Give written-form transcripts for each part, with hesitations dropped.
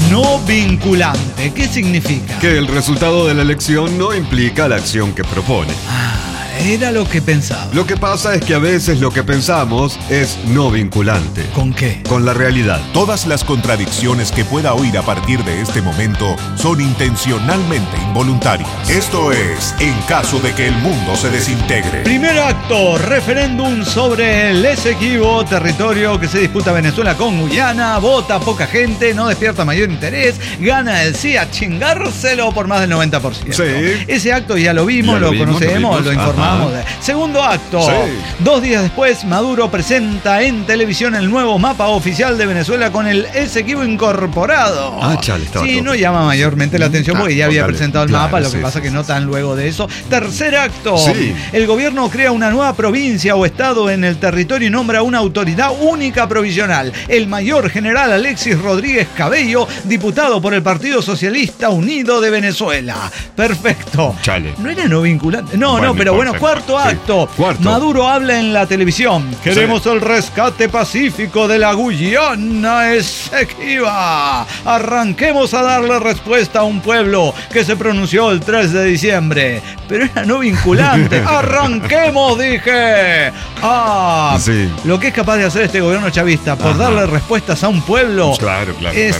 no vinculante. ¿Qué significa? Que el resultado de la elección no implica la acción que propone. Era lo que pensaba. Lo que pasa es que a veces lo que pensamos es no vinculante. ¿Con qué? Con la realidad. Todas las contradicciones que pueda oír a partir de este momento son intencionalmente involuntarias. Esto es En caso de que el mundo se desintegre. Primer acto, referéndum sobre el Esequibo, territorio que se disputa Venezuela con Guyana. Vota poca gente, no despierta mayor interés, gana el sí a chingárselo por más del 90%. Sí. Ese acto ya lo vimos, lo conocemos, lo informamos. Segundo acto, 2 días después, Maduro presenta en televisión el nuevo mapa oficial de Venezuela con el Esequibo incorporado. Chale, estaba sí, todo. no llama mayormente la atención porque ya había presentado el mapa, lo que sí, pasa sí, que no tan luego de eso. Tercer acto, sí. El gobierno crea una nueva provincia o estado en el territorio y nombra una autoridad única provisional, el mayor general Alexis Rodríguez Cabello, diputado por el Partido Socialista Unido de Venezuela. Perfecto. Chale. No era no vinculante. No, Bueno, pero bueno, perfecto. cuarto acto. Sí. Cuarto. Maduro habla en la televisión. Queremos el rescate pacífico de la Guyana Esequiba. Arranquemos a darle respuesta a un pueblo que se pronunció el 3 de diciembre. Pero era no vinculante. ¡Arranquemos, dije! Sí. Lo que es capaz de hacer este gobierno chavista por darle respuestas a un pueblo. Claro.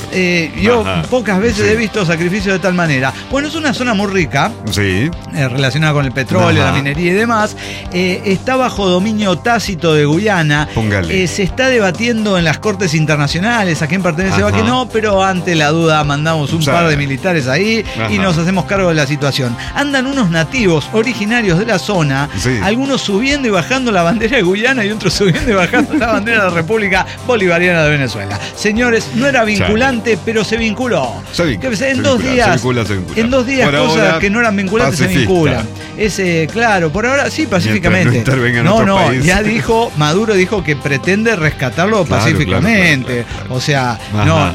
Yo Ajá. pocas veces Sí. he visto sacrificios de tal manera. Bueno, es una zona muy rica. Sí. Relacionada con el petróleo, Ajá. la minería y demás, está bajo dominio tácito de Guyana. Póngale. Se está debatiendo en las cortes internacionales a quién pertenece o a Ajá. quién no, pero ante la duda mandamos un Sí. par de militares ahí y Ajá. nos hacemos cargo de la situación. Andan unos nativos originarios de la zona, Sí. algunos subiendo y bajando la bandera de Guyana y otros subiendo y bajando la bandera de la República Bolivariana de Venezuela. Señores, no era vinculante, pero se vinculó. Se vincula, Que se en 2 vincula, días, se vincula, se vincula. en 2 días Por cosas ahora, que no eran vinculantes se pacifista. vinculan. Claro, por ahora sí, pacíficamente. Mientras no intervenga en otro país. Ya dijo, Maduro dijo que pretende rescatarlo Claro, pacíficamente. claro. O sea, Ajá.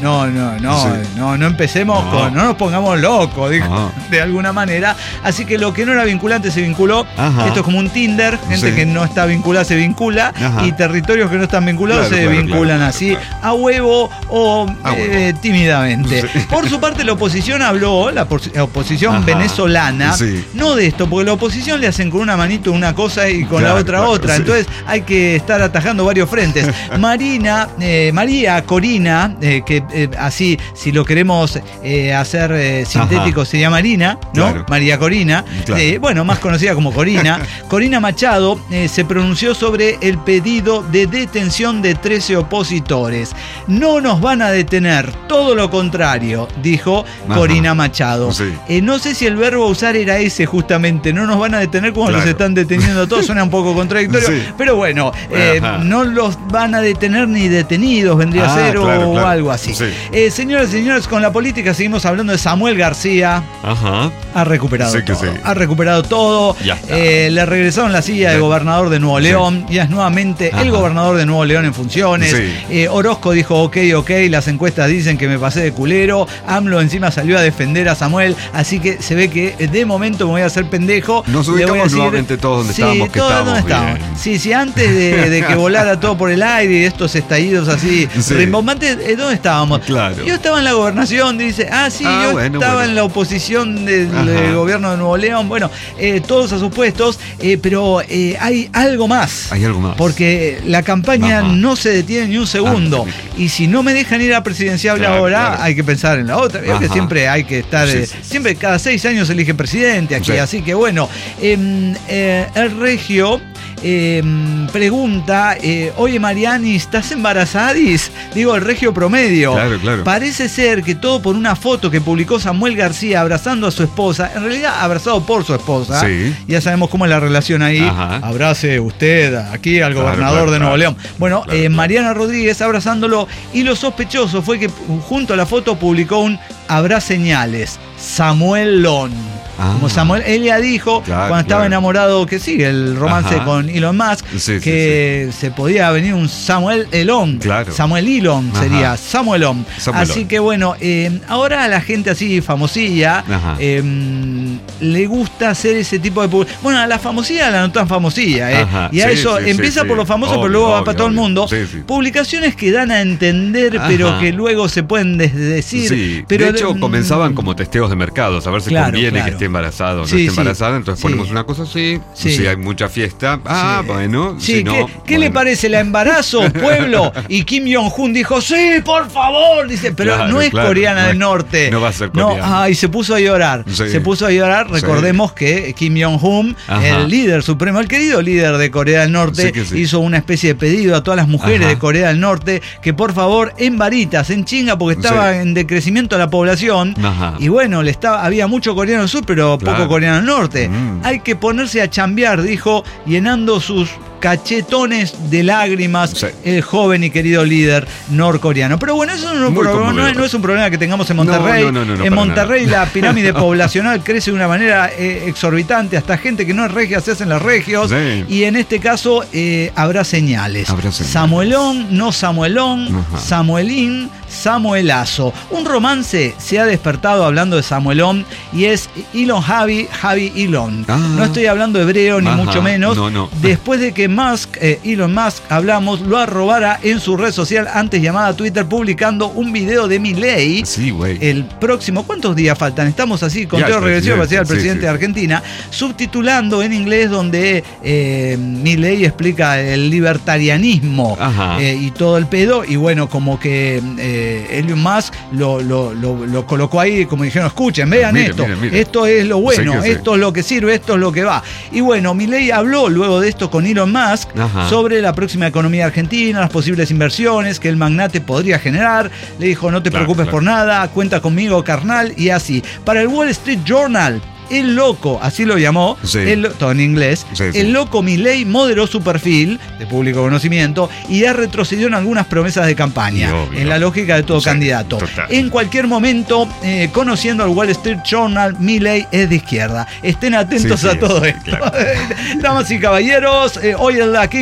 no empecemos No. con, no nos pongamos locos, dijo, Ajá. de alguna manera. Así que lo que no era vinculante se vinculó. Ajá. Esto es como un Tinder, gente Sí. que no está vinculada se vincula, Ajá. y territorios que no están vinculados Claro, se claro, vinculan claro, así, claro. a huevo o A huevo. tímidamente. Sí. Por su parte, la oposición habló, la oposición Ajá. venezolana, Sí. no de esto, porque la oposición le hacen con una manito una cosa y con la Claro, otra claro, otra. sí. Entonces hay que estar atajando varios frentes. María Corina, que así, si lo queremos hacer sintético, Ajá. se llama Marina, ¿no? Claro. María Corina, Claro. bueno, más conocida como Corina. Corina Machado se pronunció sobre el pedido de detención de 13 opositores. No nos van a detener, todo lo contrario, dijo Ajá. Corina Machado. Sí. No sé si el verbo a usar era ese justamente, no nos van a detener como Claro. los están deteniendo a todos, suena un poco contradictorio, Sí. pero bueno, Ajá. no los van a detener ni detenidos, vendría a ser, claro, o claro. algo así. Sí. Señoras y señores, con la política seguimos hablando de Samuel García. Ajá. Ha recuperado Sí que todo. sí. Ha recuperado todo. Ya está. Le regresaron la silla de Ya. gobernador de Nuevo Sí. León. Ya es nuevamente Ajá. el gobernador de Nuevo León en funciones. Sí. Orozco dijo ok, las encuestas dicen que me pasé de culero. AMLO encima salió a defender a Samuel. Así que se ve que de momento me voy a hacer pendejo. Nos Le voy a ubicamos decir, nuevamente todos donde estábamos, que todos estábamos donde estábamos. bien. Sí, antes de que volara todo por el aire y estos estallidos así Sí. rimbombantes, ¿dónde estábamos? Claro. Yo estaba en la gobernación, dice, yo bueno, estaba bueno. en la oposición del Ajá. gobierno de Nuevo León, bueno, todos a sus puestos, pero hay algo más. Hay algo más. Porque la campaña Ajá. no se detiene ni un segundo. Ah, Y si no me dejan ir a presidenciable Claro, ahora, claro. hay que pensar en la otra. Creo que Ajá. siempre hay que estar, Sí, sí. siempre cada 6 años se elige presidente aquí. Sí. Así que bueno, el Regio pregunta, oye Mariani, ¿estás embarazadis? Digo, el Regio promedio. Claro, claro. Parece ser que todo por una foto que publicó Samuel García abrazando a su esposa, en realidad abrazado por su esposa. Sí. Ya sabemos cómo es la relación ahí. Ajá. Abrace usted aquí al Claro, gobernador claro, de Nuevo claro. León. Bueno, Claro, claro. Mariana Rodríguez abrazándolo, y lo sospechoso fue que junto a la foto publicó un habrá señales, Samuel Lon. como Samuel. Ella dijo, cuando estaba enamorado, que sí, el romance con Elon Musk, que se podía venir un Samuel Elon. Samuel Elon sería, Samuel Elon. Así que bueno, ahora a la gente así famosilla le gusta hacer ese tipo de publicaciones. Bueno, a la famosilla, a la no tan famosilla, y a eso empieza por los famosos, pero luego va para todo el mundo. Publicaciones que dan a entender, pero que luego se pueden desdecir. Pero de hecho, comenzaban como testeos de mercado, a ver si conviene que esté embarazada o no esté embarazada. Entonces ponemos una cosa así, si hay mucha fiesta, bueno, si no, ¿qué le parece? ¿La embarazo, pueblo? Y Kim Jong-un dijo, sí, por favor, dice, pero no es Coreana del Norte. No va a ser coreana. Y se puso a llorar. Se puso a llorar. Recordemos que Kim Jong-un, el líder supremo, el querido líder de Corea del Norte, hizo una especie de pedido a todas las mujeres de Corea del Norte que por favor en varitas, en chinga, porque estaba en decrecimiento la población. Y bueno, había mucho coreano del sur, pero poco coreano del norte. Hay que ponerse a chambear, dijo, llenando sus cachetones de lágrimas el joven y querido líder norcoreano. Pero bueno, eso no es un problema que tengamos en Monterrey. En Monterrey la pirámide poblacional crece de una manera exorbitante. Hasta gente que no es regia se hacen las regios. Y en este caso habrá señales. Samuelón, no Samuelón, Samuelín, Samuelazo. Un romance se ha despertado hablando de Samuelón y es Elon Javi Elon. No estoy hablando hebreo ni mucho menos. Después de que Elon Musk, hablamos, lo arrobara en su red social antes llamada Twitter, publicando un video de Milei. El próximo, ¿cuántos días faltan? Estamos así, conteo regresivo para ser el presidente de Argentina, subtitulando en inglés, donde Milei explica el libertarianismo y todo el pedo, y bueno, como que Elon Musk lo colocó ahí, como dijeron, escuchen, vean mire. Esto es lo bueno, esto es lo que sirve, esto es lo que va. Y bueno, Milei habló luego de esto con Elon Musk sobre la próxima economía argentina, las posibles inversiones que el magnate podría generar. Le dijo, no te preocupes por nada, cuenta conmigo, carnal, y así. Para el Wall Street Journal, el loco, así lo llamó, todo en inglés, el loco Milei moderó su perfil de público conocimiento y ha retrocedido en algunas promesas de campaña, en la lógica de todo candidato. En cualquier momento, conociendo al Wall Street Journal, Milei es de izquierda. Estén atentos a todo esto. Damas y caballeros, hoy es la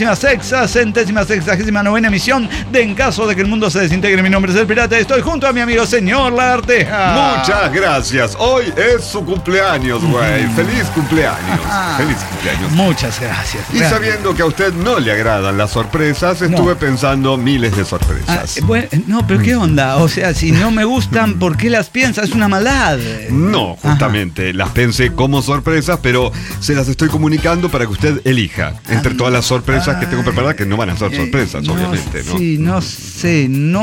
5.669ª emisión de En Caso de que el Mundo se Desintegre. Mi nombre es El Pirata y estoy junto a mi amigo señor Lagarteja. Muchas gracias. Hoy es su cumpleaños, güey. Feliz cumpleaños. Feliz cumpleaños. Muchas gracias. Y sabiendo que a usted no le agradan las sorpresas, estuve pensando miles de sorpresas. No, pero ¿qué onda? O sea, si no me gustan, ¿por qué las piensas? Es una maldad. No, justamente. Las pensé como sorpresas, pero se las estoy comunicando para que usted elija entre todas las sorpresas que tengo preparadas, que no van a ser sorpresas, obviamente, ¿no? Sí, no sé.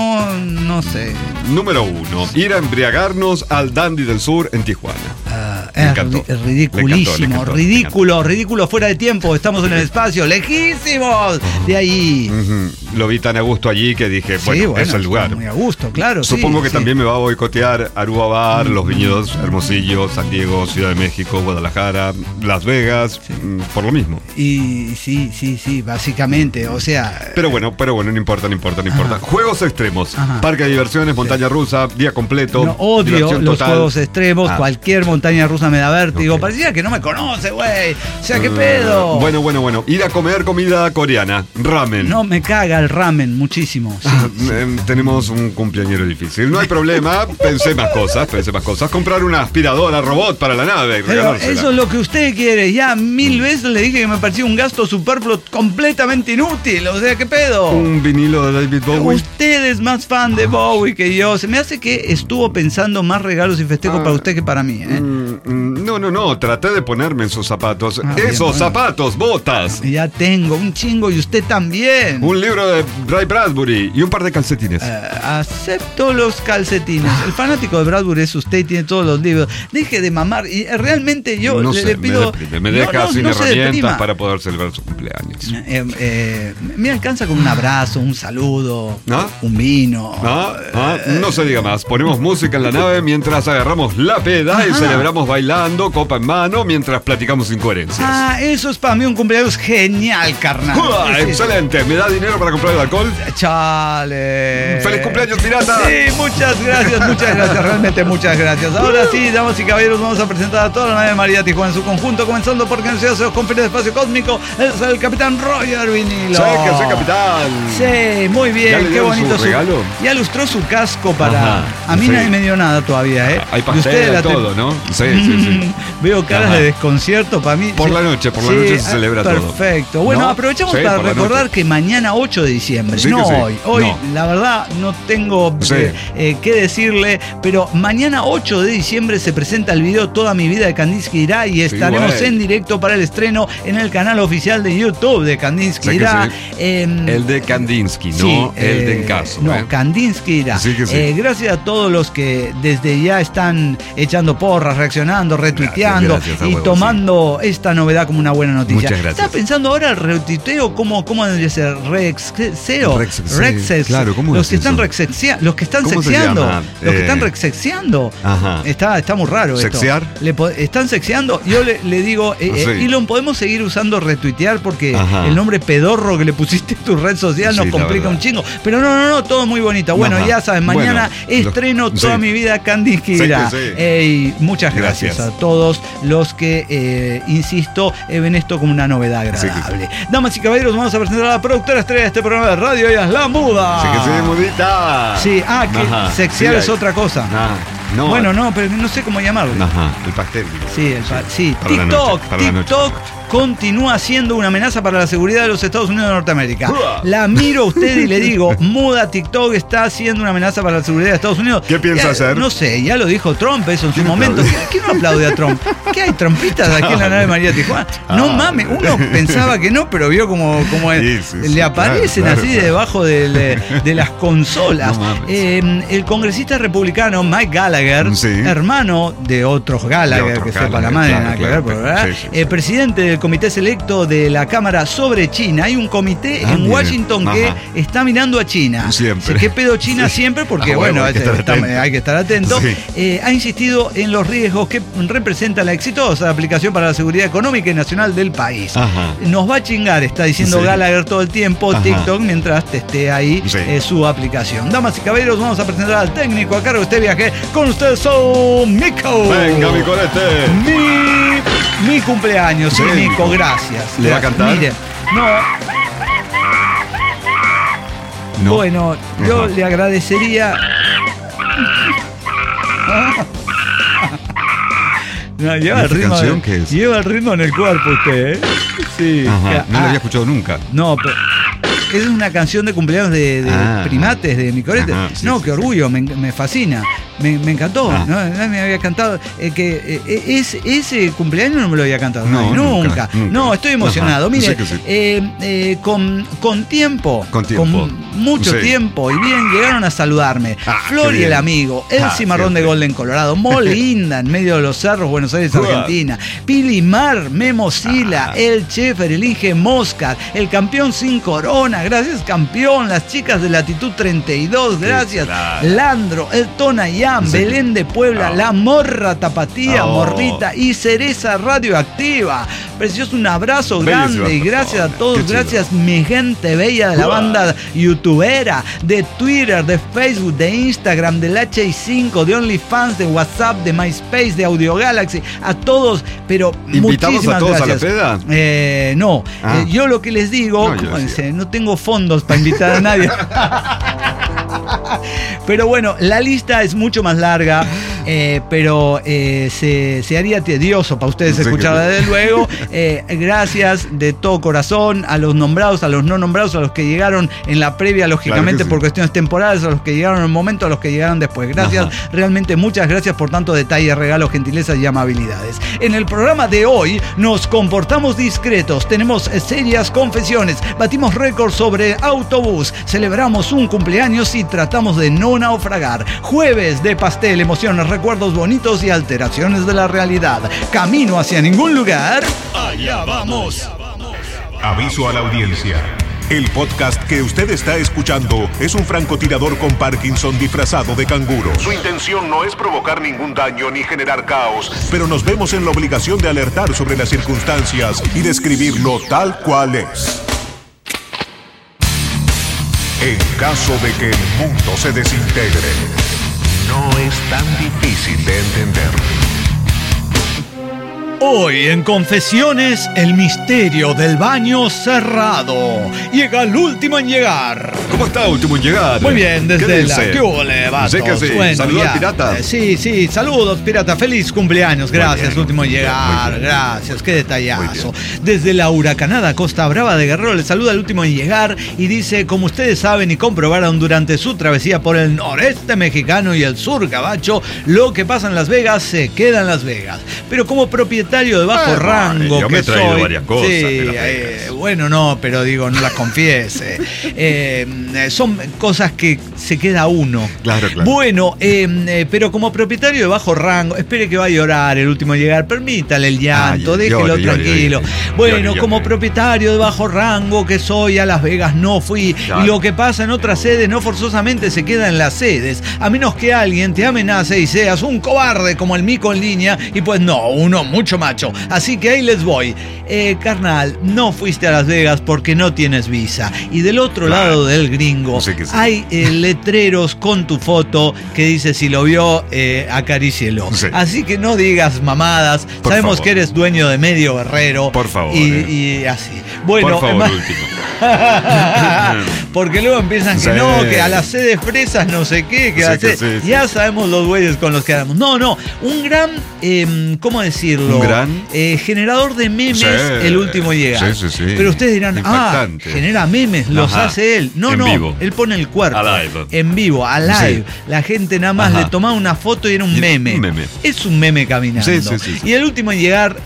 Número 1. Ir a embriagarnos al Dandy del Sur en Tijuana. Es ridiculísimo, ridículo, fuera de tiempo. Estamos en el espacio, lejísimos de ahí. Lo vi tan a gusto allí que dije, bueno, es el lugar. Muy a gusto, claro. Supongo que también me va a boicotear Aruba Bar, Los Viñedos, Hermosillo, San Diego, Ciudad de México, Guadalajara, Las Vegas, por lo mismo. Y sí, básicamente, o sea. Pero bueno, no importa. Juegos extremos, parque de diversiones, montaña rusa, día completo. No, odio los juegos extremos, cualquier montaña rusa me da vértigo. Parecía que no me conoce, güey. O sea, ¿qué pedo? Bueno. Ir a comer comida coreana, ramen. No, me caga el ramen muchísimo. Tenemos un cumpleañero difícil. No hay problema, pensé más cosas. Comprar una aspiradora robot para la nave. Pero eso es lo que usted quiere. Ya 1000 veces le dije que me parecía un gasto superfluo completamente inútil. O sea, ¿qué pedo? Un vinilo de David Bowie. Usted es más fan de Bowie que yo. Se me hace que estuvo pensando más regalos y festejos para usted que para mí, ¿eh? No, traté de ponerme en sus zapatos. Zapatos, botas. Ya tengo un chingo y usted también. Un libro de Ray Bradbury y un par de calcetines. Acepto los calcetines. El fanático de Bradbury es usted y tiene todos los libros. Deje de mamar. Y realmente yo le pido. Me deja sin herramientas para poder celebrar su cumpleaños. Me alcanza con un abrazo, un saludo, un vino. No se diga más. Ponemos música en la nave mientras agarramos la peda y celebramos bailando fondo, copa en mano, mientras platicamos incoherencias. Ah, eso es para mí un cumpleaños genial, carnal. ¡Uah! Excelente. ¿Me da dinero para comprar el alcohol? Chale. ¡Feliz cumpleaños, pirata! Sí, muchas gracias, realmente muchas gracias. Ahora sí, damas y caballeros, vamos a presentar a toda la nave de María Tijuana en su conjunto, comenzando porque en Ciudad se confía de espacio cósmico, es el capitán Roger Vinilo. ¡Sí, que soy capitán! Sí, muy bien, ¿Ya le qué dieron bonito su regalo? Ya lustró su casco para... Ajá, a mí sí. nadie me dio nada todavía, ¿eh? Hay Y pastel ustedes y todo, ¿no? Sí. Veo caras Ajá. de desconcierto para mí. Por la noche se celebra todo. Perfecto. Bueno, ¿No? aprovechamos Sí, para por la recordar noche. que mañana 8 de diciembre, Sí no que sí. hoy, No. la verdad no tengo Sí. qué decirle, pero mañana 8 de diciembre se presenta el video Toda mi vida de Kandinsky Irá y estaremos güey. en directo para el estreno en el canal oficial de YouTube de Kandinsky Sí que Irá. sí. El de Kandinsky, no Sí, el de Encaso. No, Kandinsky Irá. Sí que sí. Gracias a todos los que desde ya están echando porras, reaccionando, retuiteando Gracias, a y huevo, tomando esta novedad como una buena noticia. Muchas gracias. Estaba pensando ahora el retuiteo, ¿cómo debería ser? Rexeo. Sí, claro, ¿cómo los es que están eso? los que están ¿Cómo se sexeando. llama? Los que están rexexiando. Ajá. Está muy raro ¿Sexear? esto. Están sexeando. Yo le digo, Sí. Elon, podemos seguir usando retuitear porque Ajá. el nombre pedorro que le pusiste en tu red social Sí, nos la complica verdad. un chingo. Pero no, todo muy bonito. Bueno, Ajá. ya saben, mañana Bueno, estreno Toda sí. mi vida Kandinsky Sí, Irá. sí. Y muchas gracias Gracias. a todos los que, insisto, ven esto como una novedad Sí, agradable. Damas y caballeros, vamos a presentar a la productora estrella de este programa de radio, ella es La Muda. Sí que sí, mudita. Sí, que Ajá. sexear Sí, es otra cosa. No. Bueno, no, pero no sé cómo llamarlo. Ajá, el pastel. Sí, Para la noche, para la noche. TikTok continúa siendo una amenaza para la seguridad de los Estados Unidos de Norteamérica. ¡Uah! La miro a usted y le digo, muda, TikTok está siendo una amenaza para la seguridad de Estados Unidos. ¿Qué piensa Ya, hacer? No sé, ya lo dijo Trump eso en su ¿Quién momento. aplaude? ¿Quién no aplaude a Trump? ¿Qué hay trompitas aquí en la nave de María Tijuana? No mames, uno pensaba que no, pero vio como Sí, le aparecen claro, así claro. debajo de las consolas. No mames. El congresista republicano Mike Gallagher, Sí. hermano de otros Gallagher, De otros que sepa la Gallagher, madre, claro, nada que claro, ver, pero, claro. ¿verdad? Sí, sí, sí. Presidente del comité selecto de la Cámara sobre China. Hay un comité en mire. Washington que Ajá. está mirando a China. Siempre. ¿Qué pedo China Sí. siempre? Porque Ah, bueno, bueno, hay que estar atento. hay que estar atento. Sí. Ha insistido en los riesgos que representa la exitosa aplicación para la seguridad económica y nacional del país. Ajá. Nos va a chingar, está diciendo Sí. Gallagher todo el tiempo, Ajá. TikTok, mientras testé ahí Sí. su aplicación. Damas y caballeros, vamos a presentar al técnico a cargo de este viaje. Con ustedes son Mico. Venga, mi colete. Mi cumpleaños, sí, Sí. Mico, gracias. ¿Le va a cantar? Mire, No. bueno, yo Ajá. le agradecería. No, lleva ¿Y el esta ritmo. canción qué es? Lleva el ritmo en el cuerpo usted, ¿eh? Sí. Ajá, no la Ah, había escuchado nunca. no, pero es una canción de cumpleaños de primates, de Micorete. Ajá, sí, No, sí, qué sí. orgullo, me fascina. Me encantó. Ah. ¿No? Me había cantado. Ese cumpleaños no me lo había cantado. No, nadie, nunca. No, estoy emocionado. Ajá, Mire, sí que sí. con tiempo. Con tiempo. Mucho Sí. tiempo. Y bien, llegaron a saludarme. Ah, Flor qué y el bien. amigo. El cimarrón de siempre. Golden Colorado. Molinda, en medio de los cerros, Buenos Aires, Uah. Argentina. Pilimar, Memo Sila, el Chefer, el Inge Moscar, el campeón sin corona, gracias campeón, las chicas de latitud 32, gracias, claro. Landro, el Tonayán, Sí. Belén de Puebla, Oh. la Morra Tapatía, Oh. Morrita y Cereza Radioactiva. Precioso, un abrazo Bellísimo, grande y gracias a qué todos, chido. gracias mi gente bella de la Uah. banda youtubera, de Twitter, de Facebook, de Instagram, del HI5, de OnlyFans, de WhatsApp, de MySpace, de Audio Galaxy, a todos, pero ¿Invitamos muchísimas a todos gracias. a la peda? No, Ah. yo lo que les digo, No, yo como decía. dice, no tengo fondos para invitar a nadie. Pero bueno, la lista es mucho más larga, pero se haría tedioso para ustedes Sí, escucharla que- desde luego. Gracias de todo corazón a los nombrados, a los no nombrados, a los que llegaron en la previa, lógicamente Claro que sí. por cuestiones temporales, a los que llegaron en el momento, a los que llegaron después. Gracias, Ajá. realmente muchas gracias por tanto detalle, regalos, gentilezas y amabilidades. En el programa de hoy nos comportamos discretos, tenemos serias confesiones, batimos récords sobre autobús, celebramos un cumpleaños y tratamos de no naufragar. Jueves de pastel, emociones, recuerdos bonitos y alteraciones de la realidad. Camino hacia ningún lugar. Aviso a la audiencia. El podcast que usted está escuchando es un francotirador con Parkinson disfrazado de canguro. Su intención no es provocar ningún daño ni generar caos, pero nos vemos en la obligación de alertar sobre las circunstancias y describirlo tal cual es. En caso de que el mundo se desintegre, no es tan difícil de entender. Hoy en Confesiones, el misterio del baño cerrado. Llega el último en llegar. ¿Cómo está, último en llegar? Muy bien, ¿Qué desde la... dice? ¿Qué ole, vatos? Sé que sí. Bueno, ¿Saludó ya. al pirata? Sí, saludos, pirata. Feliz cumpleaños. Gracias, bien, último en muy llegar. bien. Gracias, qué detallazo. Muy Desde la huracanada Costa Brava de Guerrero le saluda el último en llegar y dice, como ustedes saben y comprobaron durante su travesía por el noreste mexicano y el sur gabacho, lo que pasa en Las Vegas se queda en Las Vegas. Pero como propietario de bajo rango yo que me he traído soy, varias cosas sí, de Las Vegas. bueno, no, pero digo, no las confiese. Son cosas que se queda uno. Claro. Bueno, pero como propietario de bajo rango, espere que va a llorar el último en llegar, permítale el llanto, Ay, déjelo llore, tranquilo. llore. Bueno, Llore. como propietario de bajo rango que soy, a Las Vegas no fui. Claro. Y lo que pasa en otras sedes no forzosamente se queda en las sedes, a menos que alguien te amenace y seas un cobarde como el mico en línea, y pues no, uno mucho macho. Así que ahí les voy. Carnal, no fuiste a Las Vegas porque no tienes visa. Y del otro Claro. lado del gringo Sí que sí. hay letreros con tu foto que dice si lo vio, acarícielo. Sí. Así que no digas mamadas. Por Sabemos favor. que eres dueño de medio Guerrero. Por favor, Y así. Bueno, Por favor, último. porque luego empiezan que Sí. no, que a las sedes fresas no sé qué, que Sí, a las que sedes- sí, ya sí. sabemos los güeyes con los que andamos. No, un gran, ¿cómo decirlo? ¿Un gran? Generador de memes, Sí. el último en llegar. Sí. Pero ustedes dirán, Impactante. genera memes, los Ajá. hace él. No, En vivo. él pone el cuerpo. A live. En vivo, a live. Sí. La gente nada más Ajá. le tomaba una foto y era un Y- meme. un meme. Es un meme caminando. Sí. Y el último en llegar,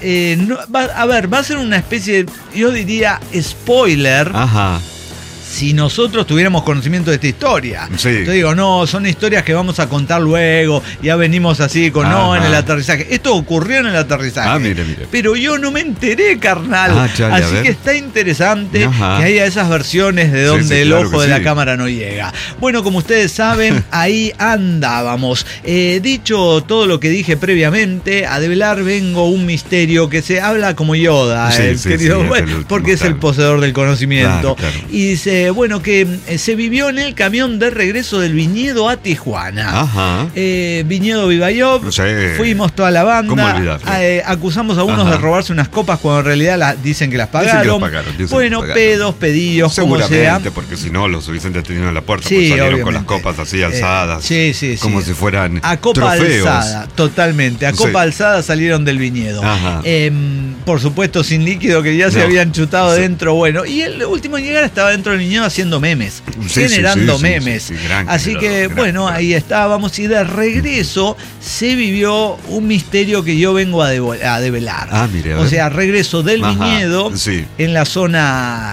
va a ser una especie, yo diría, spoiler. Ajá. Si nosotros tuviéramos conocimiento de esta historia. Sí. Yo digo, no, son historias que vamos a contar luego, ya venimos así con no Ajá. en el aterrizaje. Esto ocurrió en el aterrizaje. Ah, mire. Pero yo no me enteré, carnal. Ah, chale, a así ver. que está interesante Ajá. que haya esas versiones de donde sí, el claro ojo que de la sí. cámara no llega. Bueno, como ustedes saben, ahí andábamos. Dicho todo lo que dije previamente, a develar vengo un misterio que se habla como Yoda, Sí, el sí, querido, sí, es bueno, el último, porque es el claro. poseedor del conocimiento. Claro. Y dice, bueno, que se vivió en el camión de regreso del viñedo a Tijuana. Ajá. Viñedo Vivayov, Sí. fuimos toda la ¿Cómo banda, olvidarlo? acusamos a unos Ajá. de robarse unas copas cuando en realidad dicen que las Dicen que pagaron. las pagaron, dicen que Bueno, las pagaron. pedos, pedillos, como sea. Seguramente, porque si no los hubiesen detenido en la puerta, Sí, pues salieron con obviamente. las copas así alzadas. Sí. Como si fueran A copa trofeos. alzada, totalmente. A Sí. copa alzada salieron del viñedo. Ajá. Por supuesto, sin líquido que ya se No. habían chutado Sí. dentro. Bueno, y el último en llegar estaba dentro del viñedo haciendo memes, Sí, generando sí, memes. sí, gran Así generador, que, gran bueno, generador. ahí estábamos. Y de regreso se vivió un misterio que yo vengo a develar. Ah, mire, a o ver. sea, regreso del Ajá, viñedo sí. en la zona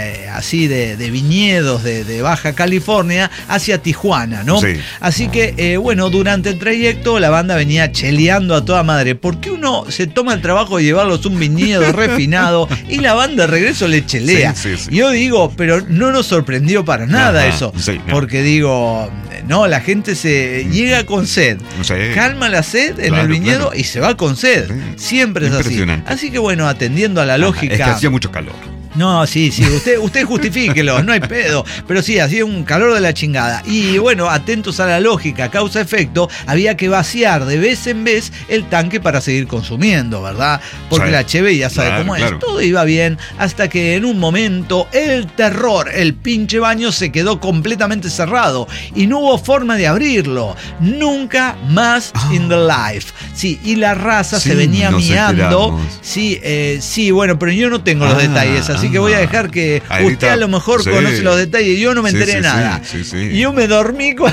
así de viñedos de Baja California hacia Tijuana, ¿no? Sí. Así que, bueno, durante el trayecto la banda venía cheleando a toda madre. ¿Por qué uno se toma el trabajo de llevarlos a un viñedo refinado y la banda de regreso le chelea? Sí. Yo digo, pero no nos sorprendió para nada Ajá, eso. sí, no. Porque digo, no, la gente se llega con sed. Sí. Calma la sed en Claro, el viñedo claro. y se va con sed. Sí. Siempre es así. Impresionante. Así que bueno, atendiendo a la lógica. Es que hacía mucho calor. No, sí, usted justifíquelo, no hay pedo. Pero sí, hacía un calor de la chingada. Y bueno, atentos a la lógica, causa-efecto, había que vaciar de vez en vez el tanque para seguir consumiendo, ¿verdad? Porque Sí. la Cheve ya sabe Claro, cómo es. claro. Todo iba bien hasta que en un momento el terror, el pinche baño se quedó completamente cerrado y no hubo forma de abrirlo. Nunca más in the life. Sí, y la raza Sí, se venía nos miando. enteramos. Sí, bueno, pero yo no tengo los detalles, así que voy a dejar que Ahí usted está. a lo mejor Sí. conoce los detalles. Yo no me Sí, enteré sí, nada. sí. Y yo me dormí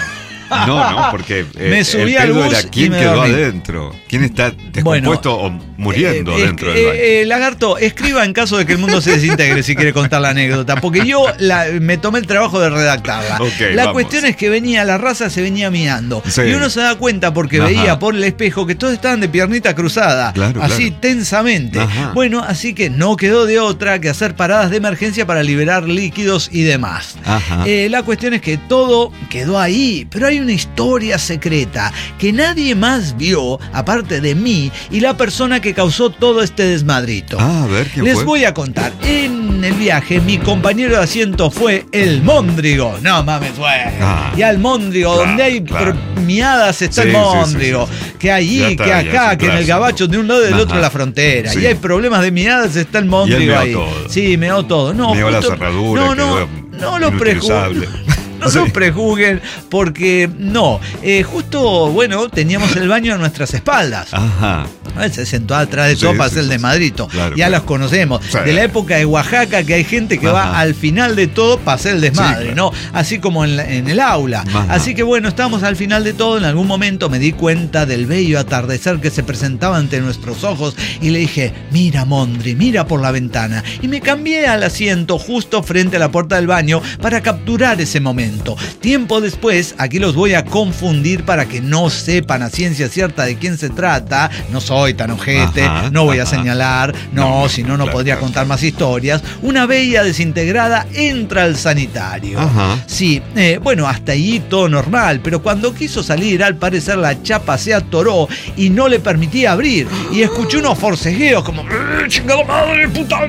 No, porque Me subí el al pedo bus era quién y me quedó dormí. adentro, quién está descompuesto o muriendo dentro del baño. Lagarto, escriba en caso de que el mundo se desintegre si quiere contar la anécdota, porque yo me tomé el trabajo de redactarla. Ok, la vamos. cuestión es que la raza se venía miando. Sí. Y uno se da cuenta porque veía por el espejo que todos estaban de piernita cruzada, así tensamente. Ajá. Bueno, así que no quedó de otra que hacer paradas de emergencia para liberar líquidos y demás. Ajá. La cuestión es que todo quedó ahí, pero hay una historia secreta que nadie más vio, aparte de mí y la persona que causó todo este desmadrito. A ver, ¿quién Les fue? voy a contar. En el viaje, mi compañero de asiento fue el Móndrigo. No mames, güey. Y al Móndrigo, Claro, donde hay claro. miadas, está el Sí, sí, Móndrigo. sí. Que allí, Ya está, que ya acá, es un que en el clásico. Gabacho, de un lado y del otro Ajá. la frontera. Sí. Y hay problemas de miadas, está el Móndrigo meó ahí. todo. Sí, meó todo. No, Meó la justo- cerradura, no quedó lo inutilizable. No Sí. lo prejuzguen, porque no. Justo, bueno, teníamos el baño a nuestras espaldas. Ajá. Se sentó atrás de Sí, todo para sí, hacer el sí, desmadrito. claro, Ya claro. los conocemos. Sí. De la época de Oaxaca, que hay gente que va Ajá. al final de todo para hacer el desmadre, Sí, ¿no? claro. Así como en el aula. Ajá. Así que bueno, estábamos al final de todo. En algún momento me di cuenta del bello atardecer que se presentaba ante nuestros ojos y le dije, mira Mondri, mira por la ventana. Y me cambié al asiento justo frente a la puerta del baño para capturar ese momento. Tiempo después, aquí los voy a confundir para que no sepan a ciencia cierta de quién se trata. No soy tan ojete, Ajá, no voy a ajá. señalar, No, si no, no claro, podría claro. contar más historias. Una bella desintegrada entra al sanitario. Ajá. Sí, bueno, hasta ahí todo normal, pero cuando quiso salir, al parecer la chapa se atoró y no le permitía abrir. Y escuché unos forcejeos como chingada madre, puta,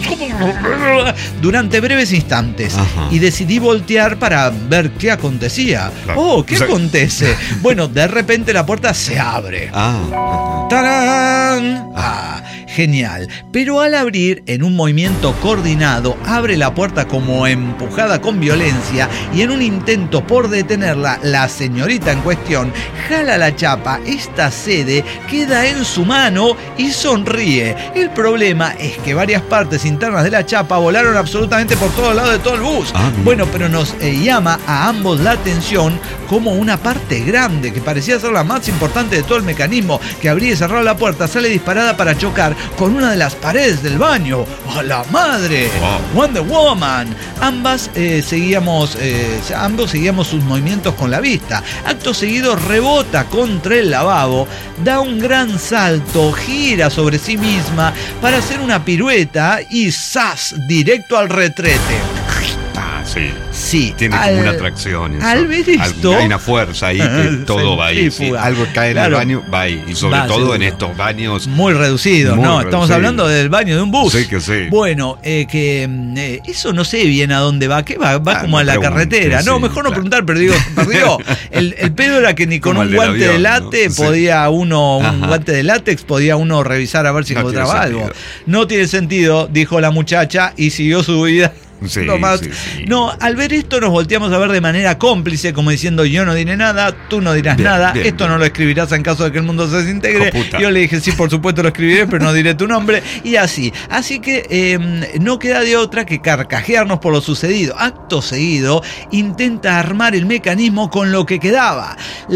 durante breves instantes. Ajá. Y decidí voltear para ver qué acontecía. Claro. Oh, ¿qué O sea- acontece? Bueno, de repente la puerta se abre. Ah. ¡Tarán! Ah, genial. Pero al abrir, en un movimiento coordinado, abre la puerta como empujada con violencia y en un intento por detenerla, la señorita en cuestión jala la chapa, esta cede, queda en su mano y sonríe. El problema es que varias partes internas de la chapa volaron absolutamente por todos lados de todo el bus. Ah, mira. Bueno, pero nos llama a ambos la atención como una parte grande que parecía ser la más importante de todo el mecanismo que abría y cerraba la puerta sale disparada para chocar con una de las paredes del baño. ¡A la madre! Wow. Wonder Woman. Ambos seguíamos sus movimientos con la vista. Acto seguido rebota contra el lavabo, da un gran salto, gira sobre sí misma para hacer una pirueta y ¡zas! Directo al retrete. Ah, sí. Sí, Tiene como una atracción. eso. al ver esto- Hay una fuerza ahí que todo va ahí. Sí. Centrífuga. Algo cae en Claro. el baño, va ahí. Y sobre Va, todo seguro. en estos baños. Muy reducido, Muy ¿no? Estamos reducido. hablando del baño de un bus. Sí, que sí. Bueno, eso no sé bien a dónde va. ¿Qué va? Va como no a la pregunte, carretera. No, sí, mejor no claro. preguntar, pero digo, perdió. El pedo era que ni con Como el un del guante de avión, látex ¿no? Sí. podía uno, un Ajá. guante de látex podía uno revisar a ver si No encontraba tiene algo. sentido. No tiene sentido, dijo la muchacha y siguió su vida. Sí, No más. sí, sí. No, al ver esto nos volteamos a ver de manera cómplice, como diciendo yo no diré nada, tú no dirás Bien, nada, bien, esto bien. no lo escribirás en caso de que el mundo se desintegre. Hijo puta. Yo le dije sí, por supuesto lo escribiré, pero no diré tu nombre. Y así. Así que no queda de otra que carcajearnos por lo sucedido. Acto seguido, intenta armar el mecanismo con lo que quedaba.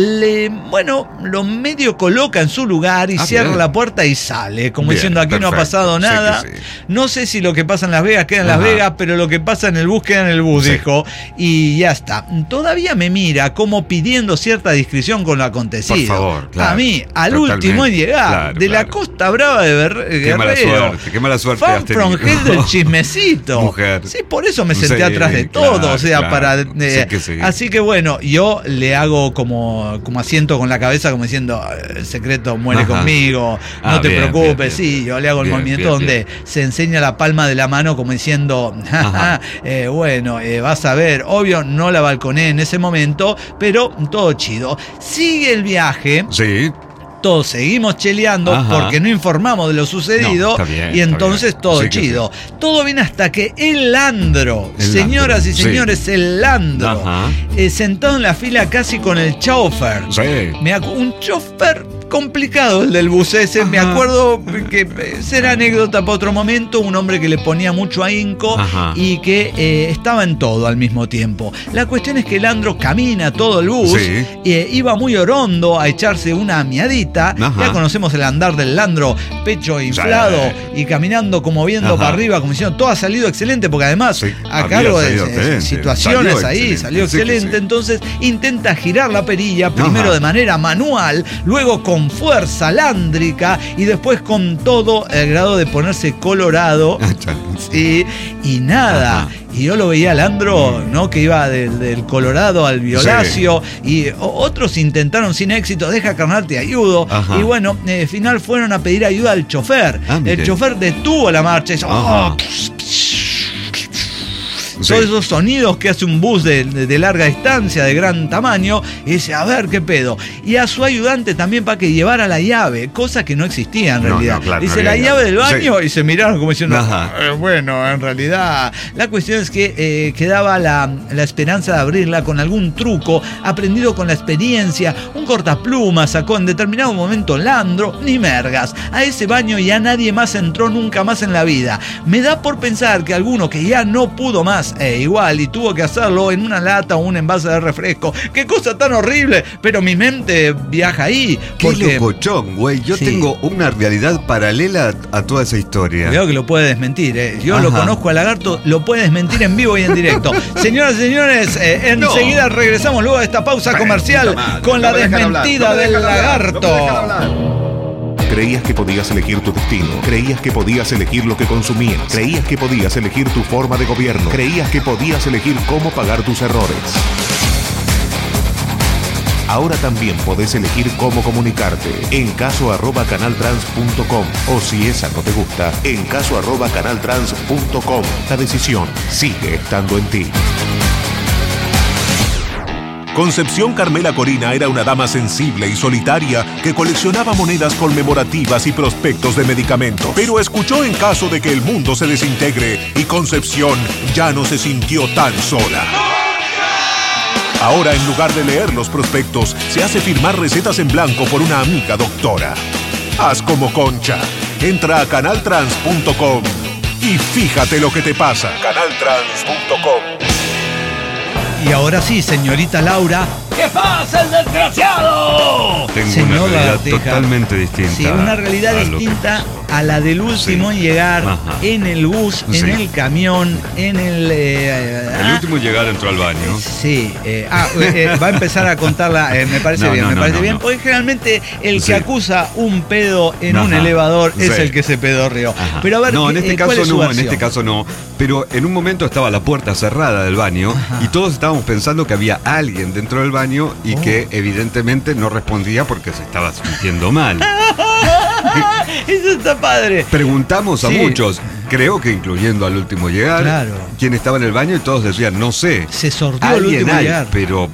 Lo medio coloca en su lugar y Ah, cierra bien. la puerta y sale, como Bien, diciendo aquí no ha perfecto. pasado Sí nada. que sí. No sé si lo que pasa en Las Vegas queda en Las Ajá. Vegas, pero lo que pasa en el bus queda en el bus, Sí. dijo. Y ya está. Todavía me mira como pidiendo cierta discreción con lo acontecido. Por favor, claro. A mí, al Totalmente. último en llegar, Claro, de la claro. Costa Brava de Qué mala Guerrero. suerte, qué mala suerte Fan has tenido. from hell del chismecito. Mujer. Sí, por eso me senté Sí, atrás de claro, todo. O sea, claro. para. Sí que sí. Así que bueno, yo le hago como asiento con la cabeza, como diciendo, el secreto muere Ajá. conmigo, no Ah, te bien, preocupes. bien, bien. Sí, yo le hago el Bien, movimiento bien, donde se enseña la palma de la mano como diciendo, Ajá. bueno, vas a ver, obvio, no la balconé en ese momento, pero todo chido. Sigue el viaje. Sí. Todos seguimos cheleando Ajá. porque no informamos de lo sucedido. No, está bien, y está entonces bien. todo Sí que chido. Todo bien hasta que el Landro, El señoras Landro, y señores, el Landro, Ajá. sentado en la fila casi con el chofer. Sí. Un chofer complicado el del bus ese. Me acuerdo que será anécdota para otro momento. Un hombre que le ponía mucho ahínco y que estaba en todo al mismo tiempo. La cuestión es que Landro camina todo el bus, iba muy orondo a echarse una miadita. Ya conocemos el andar del Landro, pecho inflado y caminando como viendo para arriba, como diciendo todo ha salido excelente, porque además a cargo de situaciones salió excelente. Entonces intenta girar la perilla, primero de manera manual, luego con fuerza lándrica y después con todo el grado de ponerse colorado. Y nada. Y yo lo veía a Landro, ¿no? Que iba del colorado al violáceo. Y otros intentaron sin éxito, deja carnal, te ayudo. Y bueno, al final fueron a pedir ayuda al chofer. El chofer detuvo la marcha y hizo, todos esos sonidos que hace un bus de larga distancia, de gran tamaño, y dice, a ver qué pedo. Y a su ayudante también para que llevara la llave, cosa que no existía en realidad. Dice, la llave del baño, y se miraron como diciendo, bueno, en realidad la cuestión es que quedaba la esperanza de abrirla con algún truco aprendido con la experiencia. Un cortapluma sacó en determinado momento Landro, ni mergas. A ese baño ya nadie más entró nunca más en la vida. Me da por pensar que alguno que ya no pudo más igual y tuvo que hacerlo en una lata o un envase de refresco. Qué cosa tan horrible, pero mi mente viaja ahí. Qué locochón, güey. Yo tengo una realidad paralela a toda esa historia. Creo que lo puede desmentir. Yo lo conozco a Lagarto, lo puede desmentir en vivo y en directo. Señoras y señores, enseguida regresamos luego de esta pausa comercial con la desmentida del Lagarto. Creías que podías elegir tu destino, creías que podías elegir lo que consumías, creías que podías elegir tu forma de gobierno, creías que podías elegir cómo pagar tus errores. Ahora también podés elegir cómo comunicarte en caso@canaltrans.com o si esa no te gusta, en caso@canaltrans.com. La decisión sigue estando en ti. Concepción Carmela Corina era una dama sensible y solitaria que coleccionaba monedas conmemorativas y prospectos de medicamentos. Pero escuchó en caso de que el mundo se desintegre y Concepción ya no se sintió tan sola. Ahora, en lugar de leer los prospectos, se hace firmar recetas en blanco por una amiga doctora. Haz como Concha. Entra a canaltrans.com y fíjate lo que te pasa. Canaltrans.com. Y ahora sí, señorita Laura. ¿Qué pasa, el desgraciado? Tengo una realidad totalmente distinta. Sí, una realidad distinta a la del último en llegar, en el bus, en el camión, en el... el último en llegar entró al baño. Sí. Va a empezar a contarla, me parece bien, porque generalmente el que acusa un pedo en un elevador es el que se pedorreó. Pero a ver, en este caso no. Pero en un momento estaba la puerta cerrada del baño y todos estábamos pensando que había alguien dentro del baño y que evidentemente no respondía porque se estaba sintiendo mal. Eso está padre. Preguntamos a muchos, creo que incluyendo al último llegar, quién estaba en el baño y todos decían, no sé. Se sortió el último llegar. Pero,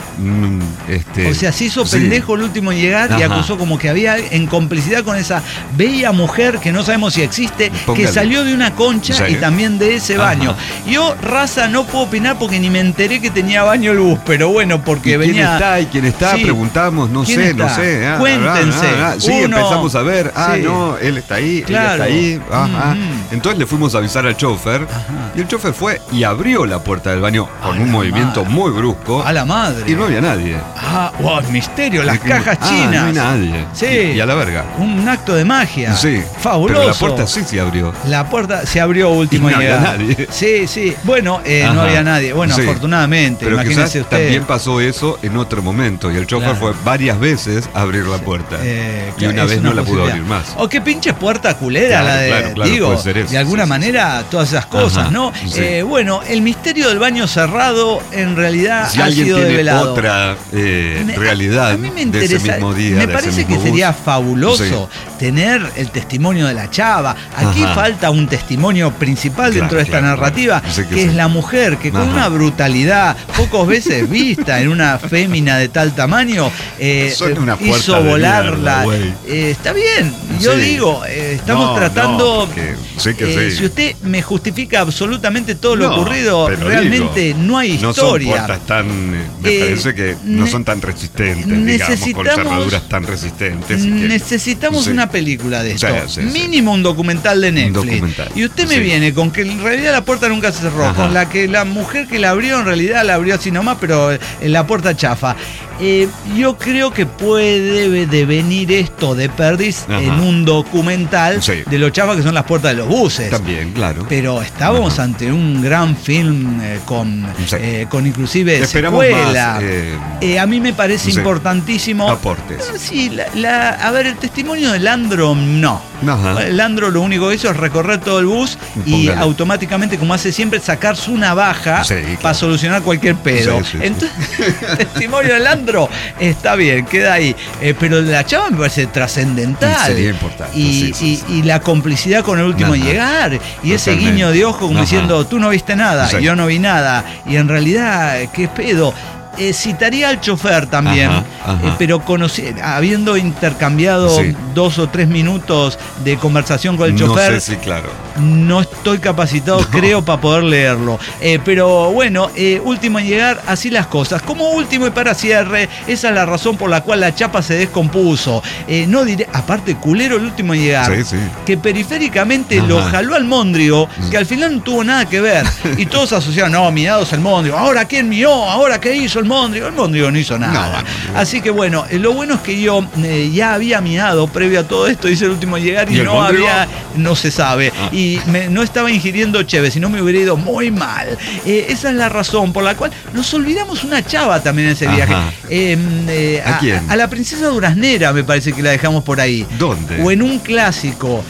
o sea, se hizo pendejo el último en llegar y acusó como que había en complicidad con esa bella mujer que no sabemos si existe, que salió de una concha y también de ese baño. Yo, raza, no puedo opinar porque ni me enteré que tenía baño el bus, pero bueno, porque venía... ¿Quién está? Preguntamos, no sé. Cuéntense. Empezamos a ver, no, él está ahí, él está ahí. Entonces le fuimos a avisar al chofer y el chofer fue y abrió la puerta del baño con un movimiento muy brusco. A la madre. Y no había nadie. Misterio, las cajas chinas. No hay nadie. Sí. Y a la verga. Un acto de magia. Sí. Fabuloso. Pero la puerta sí se abrió. La puerta se abrió último y no llegar. había nadie. Sí. Bueno, no había nadie. Bueno, afortunadamente. Pero imagínese usted. También pasó eso en otro momento y el chofer fue varias veces a abrir la puerta. Y una vez no la pudo abrir más. O qué pinche puerta culera la de... Digo, puede ser eso, de alguna manera todas esas cosas, ¿no? Bueno, el misterio del baño cerrado en realidad si ha sido develado. Otra realidad a mí me interesa, de ese mismo día. Me parece que sería fabuloso tener el testimonio de la chava. Aquí falta un testimonio principal dentro de esta narrativa, que es la mujer que con una brutalidad pocas veces vista en una fémina de tal tamaño hizo volar la... está bien, yo digo, estamos tratando... sé que sí. Si usted me justifica absolutamente todo lo ocurrido, realmente no hay historia. No son puertas me parece que no son tan resistentes, digamos, con cerraduras tan resistentes. Necesitamos una película de esto. Mínimo un documental de Netflix. Y usted me viene con que en realidad la puerta nunca se cerró, con la que la mujer que la abrió en realidad la abrió así nomás, pero en la puerta chafa. Yo creo que puede devenir esto de perdiz en un documental de lo chafa que son las puertas de los buses. También, claro. Pero estábamos ante un gran film con inclusive esperamos secuela. Más, a mí me parece importantísimo. Aportes. Sí, a ver, el testimonio de Landro no. Landro lo único que hizo es recorrer todo el bus y automáticamente, como hace siempre, sacar su navaja para solucionar cualquier pedo. Entonces, el testimonio de Landro está bien, queda ahí. Pero la chava me parece trascendental. Sería importante. Y la complicidad con el último en llegar. Y ese guiño de ojo como diciendo, tú no viste nada, yo no vi nada. Y en realidad, ¿qué pedo? Citaría al chofer también, pero habiendo intercambiado 2 o 3 minutos de conversación con el chofer, no sé si no estoy capacitado, creo, para poder leerlo. Pero bueno, último en llegar, así las cosas. Como último y para cierre, esa es la razón por la cual la chapa se descompuso. No diré, aparte, culero el último en llegar, que periféricamente lo jaló al Mondrigo, que al final no tuvo nada que ver. Y todos asociaron, no, miados el Mondrigo. Ahora, ¿quién mió? ¿Ahora qué hizo el Mondrigo no hizo nada. Así que bueno, lo bueno es que yo ya había miado previo a todo esto, hice el último en llegar y no se sabe. Y no estaba ingiriendo cheve, si no me hubiera ido muy mal. Esa es la razón por la cual nos olvidamos una chava también en ese viaje. ¿A quién? A la princesa duraznera, me parece que la dejamos por ahí. ¿Dónde? O en un clásico.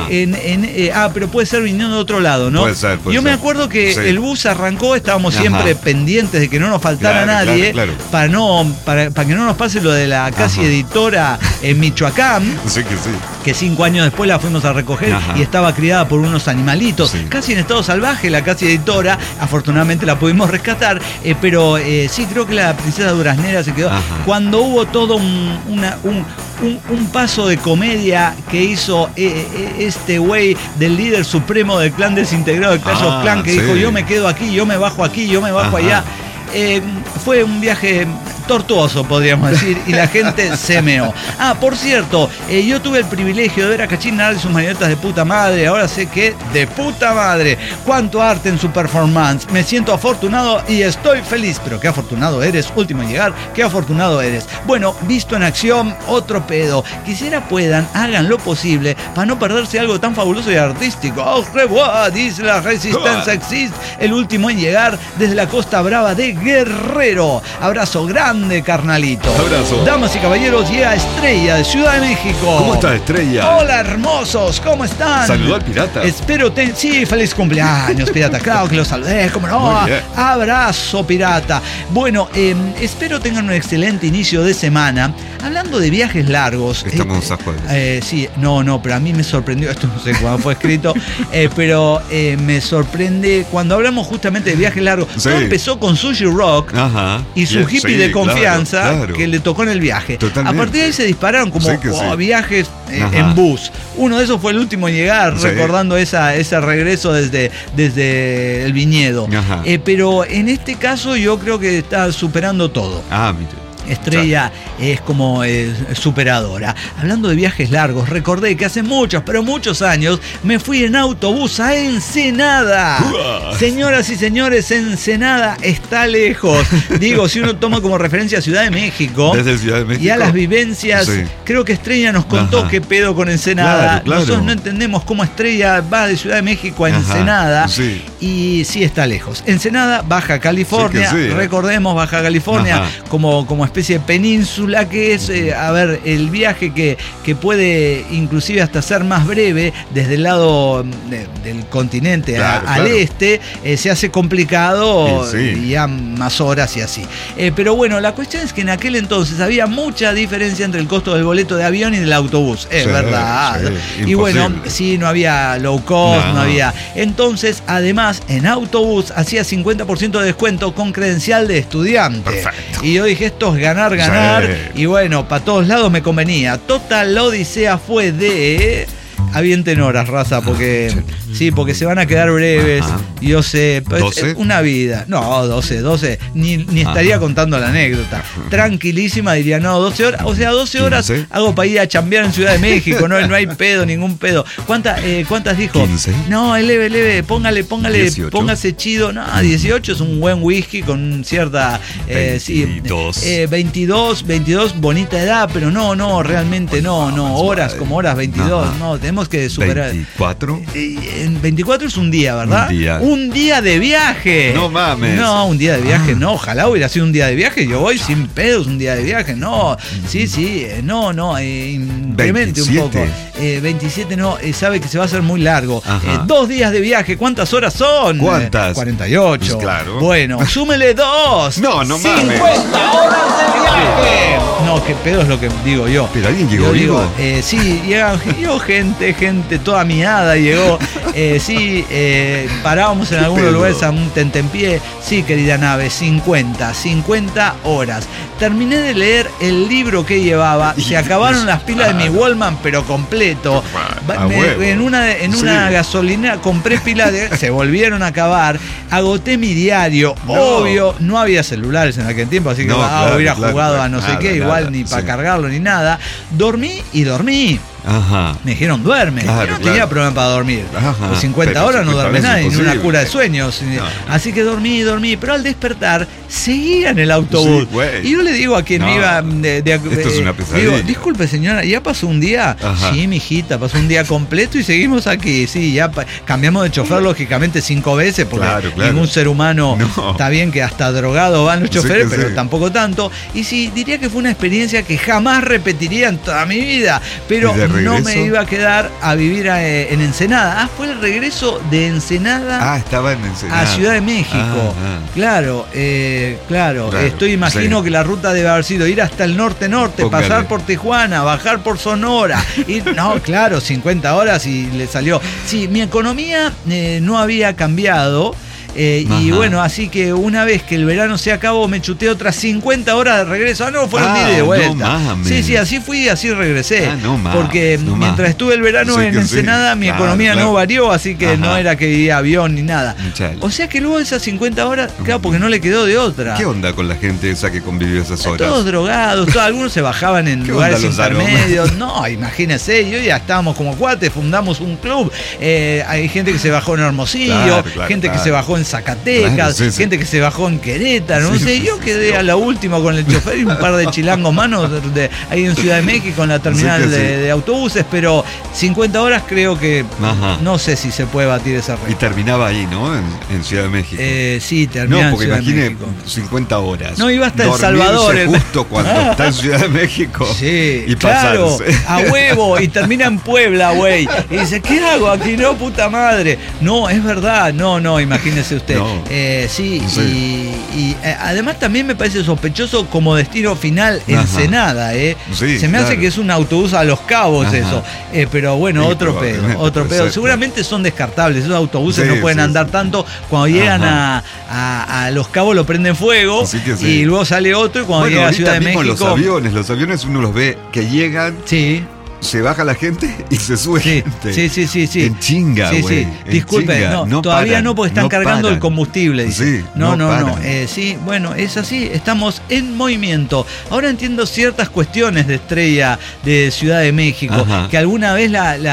Pero puede ser viniendo de otro lado, ¿no? Puede ser. Yo me acuerdo que el bus arrancó, estábamos siempre pendientes de que no nos faltara nadie, para que no nos pase lo de la Casi Editora en Michoacán, que 5 años después la fuimos a recoger y estaba criada por unos animalitos, casi en estado salvaje la Casi Editora. Afortunadamente la pudimos rescatar, pero creo que la princesa duraznera se quedó cuando hubo todo un paso de comedia que hizo este güey del líder supremo del clan desintegrado de Clash of Clans, que dijo, yo me quedo aquí, yo me bajo aquí, yo me bajo allá. Fue un viaje tortuoso, podríamos decir, y la gente se meó. Por cierto, yo tuve el privilegio de ver a Cachín Nardi sus marionetas de puta madre. Ahora sé que de puta madre. Cuánto arte en su performance. Me siento afortunado y estoy feliz. Pero qué afortunado eres, último en llegar, qué afortunado eres. Bueno, visto en acción, otro pedo. Quisiera hagan lo posible para no perderse algo tan fabuloso y artístico. Au revoir, dice la Resistencia existe. El último en llegar desde la Costa Brava de Guerrero. Abrazo grande, carnalito. Abrazo. Damas y caballeros, llega Estrella de Ciudad de México. ¿Cómo estás, Estrella? Hola, hermosos, ¿cómo están? ¿Saludó al pirata? Espero sí, feliz cumpleaños, pirata. Claro que lo saludé, ¿cómo no? Abrazo, pirata. Bueno, espero tengan un excelente inicio de semana. Hablando de viajes largos. Estamos a jueves. Pero a mí me sorprendió, esto no sé cuándo fue escrito, pero me sorprende cuando hablamos justamente de viajes largos. Todo empezó con Sushi Rock y su hippie de confianza que le tocó en el viaje. Totalmente. A partir de ahí se dispararon como viajes en bus. Uno de esos fue el último en llegar, recordando ese regreso desde el viñedo. Pero en este caso yo creo que está superando todo. Mire. Estrella es como superadora. Hablando de viajes largos, recordé que hace muchos, pero muchos años me fui en autobús a Ensenada. Señoras y señores, Ensenada está lejos. Digo, si uno toma como referencia Ciudad de México, desde Ciudad de México y a las vivencias, creo que Estrella nos contó qué pedo con Ensenada. Claro. Nosotros no entendemos cómo Estrella va de Ciudad de México a Ensenada. Y sí está lejos. Ensenada, Baja California, recordemos Baja California como especie de península, que es el viaje que puede inclusive hasta ser más breve desde el lado del continente al este, se hace complicado y a más horas y así. Pero bueno, la cuestión es que en aquel entonces había mucha diferencia entre el costo del boleto de avión y del autobús, es verdad. Y bueno, no había low cost, no había. Entonces, además, en autobús hacía 50% de descuento con credencial de estudiante. Perfecto. Y yo dije, esto es ganar. Sí. Y bueno, para todos lados me convenía. Total, la odisea fue de... Avienten horas, raza, porque sí, porque se van a quedar breves. Ajá. Yo sé, pues, 12. una vida. No, 12. Ni estaría contando la anécdota. Tranquilísima, diría, no, 12 horas. O sea, 12 horas 15. hago para ir a chambear en Ciudad de México. No hay pedo, ningún pedo. ¿Cuántas dijo? 15. No, leve. Póngale, 18. póngase chido. No, 18 es un buen whisky con cierta. 22. 22, bonita edad, pero no, realmente no. Horas como horas 22. Ajá. No, tenemos que superar. 24. En 24 es un día, ¿verdad? Un día. De viaje. No mames. No, un día de viaje, no. Ojalá hubiera sido un día de viaje. Yo voy sin pedos un día de viaje. No, sí, no. Incremente un poco. 27 no, sabe que se va a hacer muy largo. 2 días de viaje, ¿cuántas horas son? ¿Cuántas? 48. Pues claro. Bueno, súmele 2. No mames. 50 horas de viaje. No, qué pedo es lo que digo yo. ¿Pero alguien llegó vivo? Sí, llegó gente toda miada llegó. Parábamos en algunos lugares a un tentempié. Sí, querida nave, 50 horas. Terminé de leer el libro que llevaba. Se acabaron las pilas de mi Wallman, pero completo. En una gasolinera compré pilas se volvieron a acabar. Agoté mi diario. Obvio, no había celulares en aquel tiempo, así que hubiera jugado a no sé qué, igual ni para cargarlo ni nada. Dormí. Ajá. Me dijeron, duerme. Claro, Yo no tenía problema para dormir. Ajá. Pues 50 Pero horas no 50 duerme horas nadie, es ni una imposible. cura de sueños. No. Así que dormí. Pero al despertar, seguía en el autobús. Sí, güey. Y yo le digo a quien me iba... Esto es una pesadilla. Digo, disculpe señora, ¿ya pasó un día? Ajá. Sí, mijita, pasó un día completo y seguimos aquí. Sí, ya cambiamos de chofer lógicamente 5 veces, porque Claro. ningún ser humano... No. Está bien que hasta drogado van los Sí, choferes, que pero sí. tampoco tanto. Y sí, diría que fue una experiencia que jamás repetiría en toda mi vida. Pero ¿Y de regreso? no me iba a quedar a vivir en Ensenada. Fue el regreso de Ensenada Estaba en Ensenada. a Ciudad de México. Claro. Imagino que la ruta debe haber sido ir hasta el norte, Póngale. pasar por Tijuana, bajar por Sonora. No, claro, 50 horas y le salió. Sí, mi economía no había cambiado. Y bueno, así que una vez que el verano se acabó, me chuté otras 50 horas de regreso. No, fueron de ida y de vuelta. No mames. Sí, así fui y así regresé. No mames, porque no mientras mames. estuve el verano Sí en que Ensenada, sí. mi Claro, economía claro. no varió, así que no era que vivía avión ni nada. Chale. O sea que luego de esas 50 horas, claro, porque no le quedó de otra. ¿Qué onda con la gente esa que convivió esas horas? Todos drogados, algunos se bajaban en ¿Qué lugares onda los intermedios. No, imagínense, yo ya estábamos como cuates, fundamos un club. Hay gente que se bajó en Hermosillo, gente que se bajó en Zacatecas, Claro, sí, sí. gente que se bajó en Querétaro, no Sí, sé, sí, yo sí, quedé sí. a la última con el chofer y un par de chilangos manos ahí en Ciudad de México, en la terminal Sí que sí. de autobuses, pero 50 horas creo que Ajá. no sé si se puede batir esa Y regla. terminaba ahí, ¿no? En Ciudad de México. Sí, terminaba No, en porque Ciudad de imagine México. 50 horas. No, iba hasta El Dormirse Salvador, justo cuando está en Ciudad de México. Sí, Y claro, pasarse. a huevo, y termina en Puebla, güey. Y dice, ¿qué hago aquí? No, puta madre. No, es verdad, no, imagínese usted. No. Sí, Sí. y además también me parece sospechoso como destino final Ajá. Ensenada, Sí, Se me hace claro. que es un autobús a Los Cabos Ajá. eso. Pero bueno, Sí, otro probablemente pedo. puede ser, Seguramente son descartables, esos autobuses Sí, no pueden sí, andar sí. tanto. Cuando llegan Ajá. a Los Cabos lo prenden fuego Así que sí. y luego sale otro y cuando Bueno, llega a ahorita Ciudad de mismo México... los aviones uno los ve que llegan, Sí. se baja la gente y se sube Sí, gente. sí. En chinga, Sí, güey. sí. En Disculpe, chinga. no, todavía paran, no porque están no cargando paran. el combustible, dice. Sí, No. paran. Sí, bueno, es así, estamos en movimiento. Ahora entiendo ciertas cuestiones de Estrella de Ciudad de México, Ajá. que alguna vez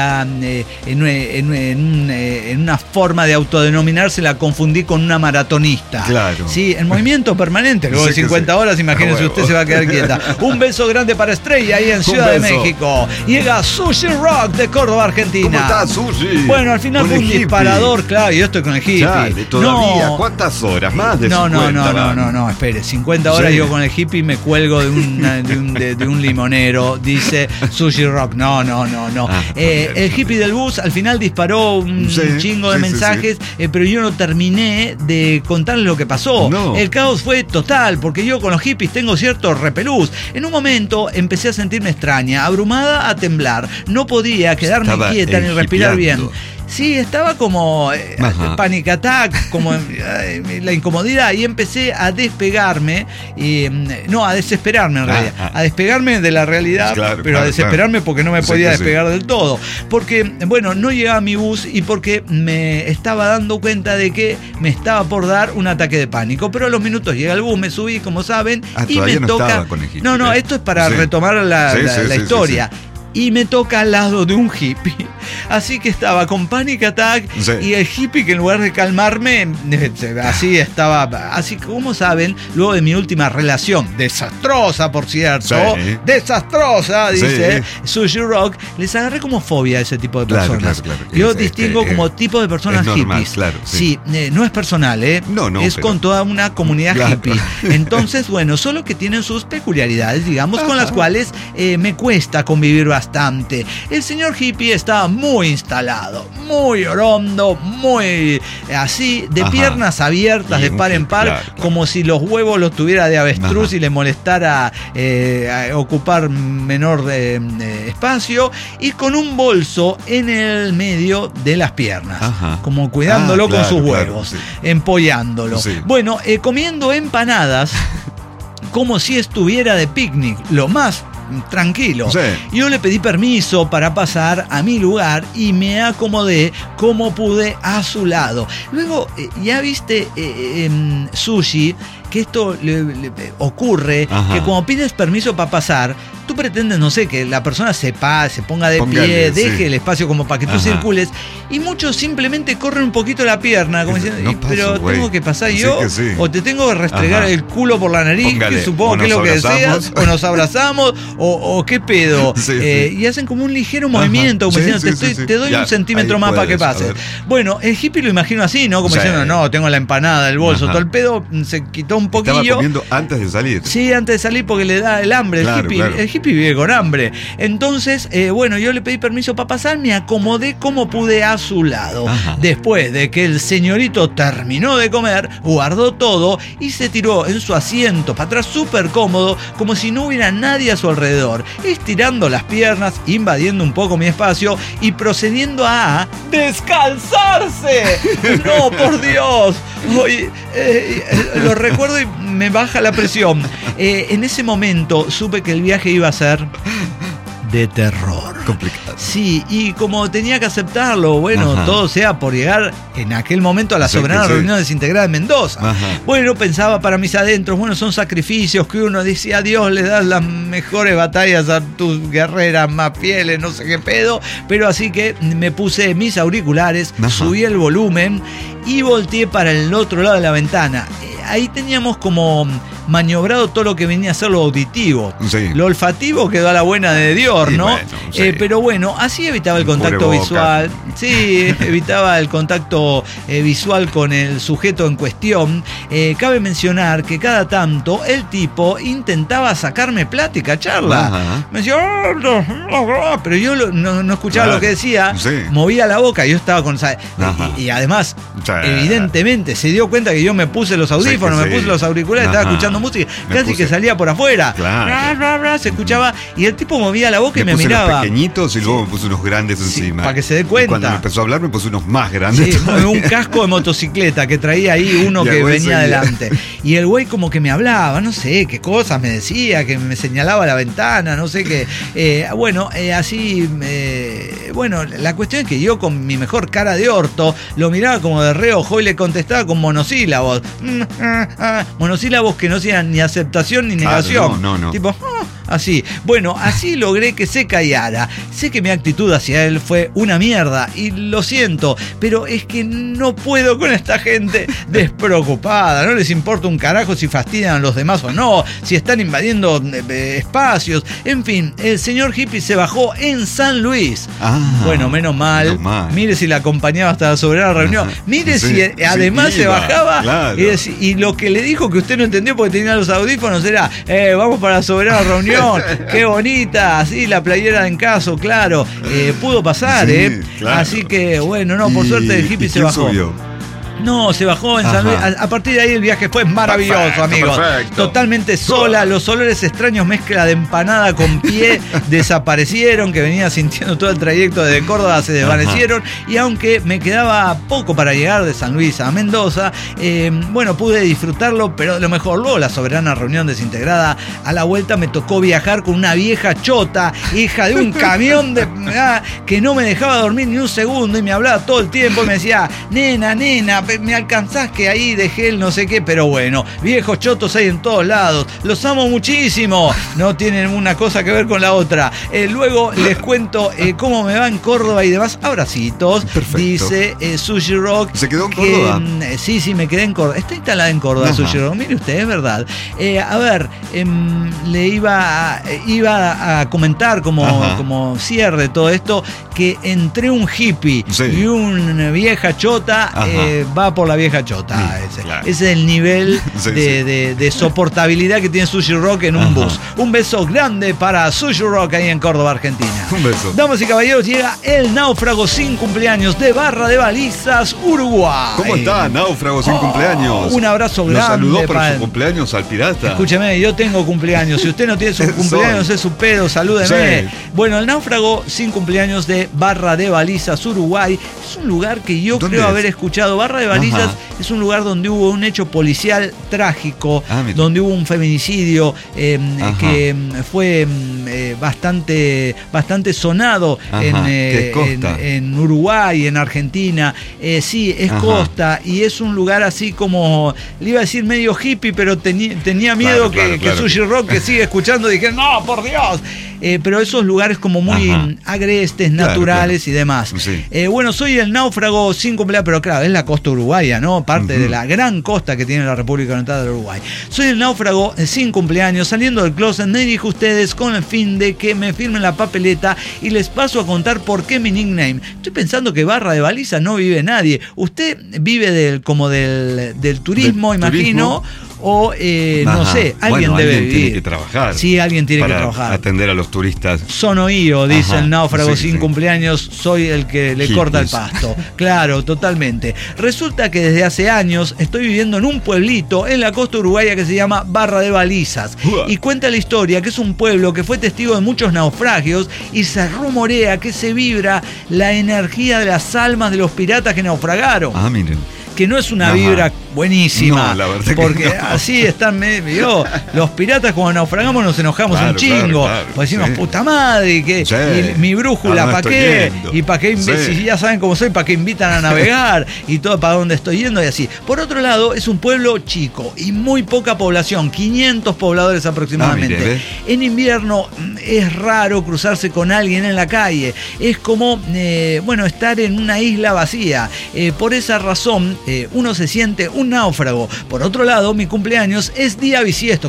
en una forma de autodenominarse la confundí con una maratonista. Claro. Sí, en movimiento permanente, luego Sí de que 50 sí. horas, imagínense A usted huevo. se va a quedar quieta. Un beso grande para Estrella ahí en Ciudad de beso. México. Llega Sushi Rock de Córdoba, Argentina. ¿Cómo estás, Sushi? Bueno, al final Con fue el un hippie. disparador, claro, y yo estoy con el hippie. Chale, todavía. No. ¿Cuántas horas? Más de No, 50 van. no, espere, 50 horas Sí. yo con el hippie me cuelgo de un limonero, dice Sushi Rock. No. El hippie del bus al final disparó un Sí, chingo de sí, mensajes, pero yo no terminé de contarles lo que pasó. No. El caos fue total, porque yo con los hippies tengo cierto repelús. En un momento empecé a sentirme extraña, abrumada, atemorada temblar, no podía quedarme quieta ni respirar bien. Sí, estaba como panic attack, como la incomodidad, y empecé a despegarme, a desesperarme en realidad, a despegarme de la realidad, pero a desesperarme porque no me podía despegar del todo, porque, bueno, no llegaba mi bus y porque me estaba dando cuenta de que me estaba por dar un ataque de pánico, pero a los minutos llega el bus, me subí, como saben, y me toca... No, esto es para retomar la historia. Y me toca al lado de un hippie. Así que estaba con panic attack y el hippie, que en lugar de calmarme, así estaba. Así que, como saben, luego de mi última relación, desastrosa por cierto, desastrosa, dice Sushi Rock, les agarré como fobia a ese tipo de personas. Claro. Yo distingo como tipo de personas normal, hippies. Sí, no es personal, no, es con toda una comunidad hippie. Entonces, bueno, solo que tienen sus peculiaridades, digamos, con las cuales me cuesta convivir bastante. El señor hippie estaba muy instalado, muy orondo, muy así, de piernas abiertas de par en par, como si los huevos los tuviera de avestruz y le molestara a ocupar menor espacio, y con un bolso en el medio de las piernas, como cuidándolo con sus huevos, empollándolo. Bueno, comiendo empanadas como si estuviera de picnic, lo más tranquilo. Yo le pedí permiso para pasar a mi lugar y me acomodé como pude a su lado. Luego, ya viste, Sushi, que esto le ocurre, que cuando pides permiso para pasar, tú pretendes, no sé, que la persona se ponga de pie, deje el espacio como para que tú circules, y muchos simplemente corren un poquito la pierna, como diciendo, pero tengo que pasar yo, o te tengo que restregar el culo por la nariz, que supongo que es lo que deseas, o nos abrazamos, o qué pedo. Y hacen como un ligero movimiento, como diciendo, te doy un centímetro más para que pases. Bueno, el hippie lo imagino así, ¿no? Como diciendo, no, tengo la empanada, el bolso, todo el pedo, se quitó un poquillo. Estaba comiendo antes de salir. Sí, antes de salir, porque le da el hambre, el hippie. El hippie vive con hambre. Entonces, bueno, yo le pedí permiso para pasar, me acomodé como pude a su lado. Después de que el señorito terminó de comer, guardó todo y se tiró en su asiento para atrás súper cómodo, como si no hubiera nadie a su alrededor, estirando las piernas, invadiendo un poco mi espacio y procediendo a descalzarse. No, por Dios. Hoy, lo recuerdo y me baja la presión. En ese momento supe que el viaje iba a ser de terror. Complicado. Sí, y como tenía que aceptarlo, bueno, todo sea por llegar en aquel momento a la soberana reunión desintegrada de Mendoza. Bueno, pensaba para mis adentros, bueno, son sacrificios que uno decía, a Dios le das las mejores batallas a tus guerreras más fieles, no sé qué pedo, pero así que me puse mis auriculares, subí el volumen y volteé para el otro lado de la ventana. Ahí teníamos como maniobrado todo lo que venía a ser lo auditivo. Lo olfativo quedó a la buena de Dios, ¿no? Bueno, pero bueno, así evitaba el contacto visual. Sí, evitaba el contacto visual con el sujeto en cuestión. Cabe mencionar que cada tanto el tipo intentaba sacarme plática, charla. Me decía, pero yo no escuchaba lo que decía. Movía la boca, yo estaba con... Y además, evidentemente, se dio cuenta que yo me puse los audífonos, me puse los auriculares, estaba escuchando música, que salía por afuera. Se escuchaba y el tipo movía la boca y me miraba. Unos pequeñitos y luego me puse unos grandes encima. Para que se dé cuenta. Y cuando me empezó a hablar me puse unos más grandes. Un casco de motocicleta que traía ahí uno que venía adelante. Y el güey como que me hablaba, no sé qué cosas me decía, que me señalaba la ventana, no sé qué. Así, la cuestión es que yo con mi mejor cara de orto lo miraba como de reojo y le contestaba con monosílabos. Monosílabos que no sean ni aceptación ni negación. No. Tipo, así. Bueno, así logré que se callara. Sé que mi actitud hacia él fue una mierda y lo siento, pero es que no puedo con esta gente despreocupada. No les importa un carajo si fastidian a los demás o no, si están invadiendo espacios. En fin, el señor hippie se bajó en San Luis. Bueno, menos mal. Mire si la acompañaba hasta la soberana reunión. Mire si además se bajaba. Y lo que le dijo que usted no entendió porque tenía los audífonos era, vamos para la soberana reunión. Qué bonita, así la playera en caso, claro. Pudo pasar, Así que, bueno, por suerte el hippie se bajó. Subió? No, se bajó en San Luis. A partir de ahí el viaje fue maravilloso, perfecto, amigos. Perfecto. Totalmente sola, los olores extraños, mezcla de empanada con pie, desaparecieron, que venía sintiendo todo el trayecto desde Córdoba, se desvanecieron. Y aunque me quedaba poco para llegar de San Luis a Mendoza, bueno, pude disfrutarlo, pero lo mejor, luego la soberana reunión desintegrada, a la vuelta me tocó viajar con una vieja chota, hija de un camión que no me dejaba dormir ni un segundo y me hablaba todo el tiempo y me decía, nena, me alcanzás que ahí dejé el no sé qué, pero bueno, viejos chotos hay en todos lados, los amo muchísimo, no tienen una cosa que ver con la otra. Luego les cuento cómo me va en Córdoba y demás. Abracitos. Perfecto. Dice Sushi Rock. ¿Se quedó en Córdoba? Sí, me quedé en Córdoba. Está instalada en Córdoba. Ajá. Sushi Rock. Mire usted, es verdad. A ver, le iba a comentar como cierre de todo esto, que entre un hippie y una vieja chota, va por la vieja chota. Claro. Ese es el nivel de soportabilidad que tiene Sushi Rock en un bus. Un beso grande para Sushi Rock ahí en Córdoba, Argentina. Un beso. Damas y caballeros, llega el náufrago sin cumpleaños de Barra de Balizas, Uruguay. ¿Cómo está, náufrago sin cumpleaños? Un abrazo grande. ¿Nos saludó por su cumpleaños al pirata? Escúcheme, yo tengo cumpleaños. Si usted no tiene su cumpleaños, es su pedo, salúdeme. Sí. Bueno, el náufrago sin cumpleaños de Barra de Balizas, Uruguay, es un lugar que yo creo haber escuchado. Barra de Balizas es un lugar donde hubo un hecho policial trágico, donde hubo un feminicidio que fue bastante sonado en Uruguay, en Argentina. Sí, es costa y es un lugar así como, le iba a decir medio hippie, pero tenía miedo que Sushi Rock, que sigue escuchando, dije, no, por Dios. Pero esos lugares como muy agrestes, naturales y demás. Sí. Bueno, soy el náufrago sin cumpleaños, pero claro, es la costa uruguaya, ¿no? Parte de la gran costa que tiene la República Oriental del Uruguay. Soy el náufrago sin cumpleaños, saliendo del closet, me dirijo a ustedes con el fin de que me firmen la papeleta y les paso a contar por qué mi nickname. Estoy pensando que Barra de Balizas no vive nadie. Usted vive del turismo, imagino. O no sé, alguien debe vivir. Tiene que trabajar. Sí, alguien tiene que trabajar. Atender a los turistas. Sonoío, dice el náufrago sin cumpleaños, soy el que le corta el pasto. Claro, totalmente. Resulta que desde hace años estoy viviendo en un pueblito en la costa uruguaya que se llama Barra de Balizas. Y cuenta la historia que es un pueblo que fue testigo de muchos naufragios y se rumorea que se vibra la energía de las almas de los piratas que naufragaron. Miren. Que no es una vibra buenísima. No, la verdad porque que no. Así están medio. Los piratas cuando naufragamos nos enojamos un chingo. Claro, pues decimos, puta madre, que y mi brújula, ¿para qué? Y para qué, si ya saben cómo soy, ¿para qué invitan a navegar? Y todo para dónde estoy yendo y así. Por otro lado, es un pueblo chico y muy poca población, 500 pobladores aproximadamente. En invierno es raro cruzarse con alguien en la calle. Es como, estar en una isla vacía. Por esa razón, uno se siente un náufrago. Por otro lado, mi cumpleaños es día bisiesto,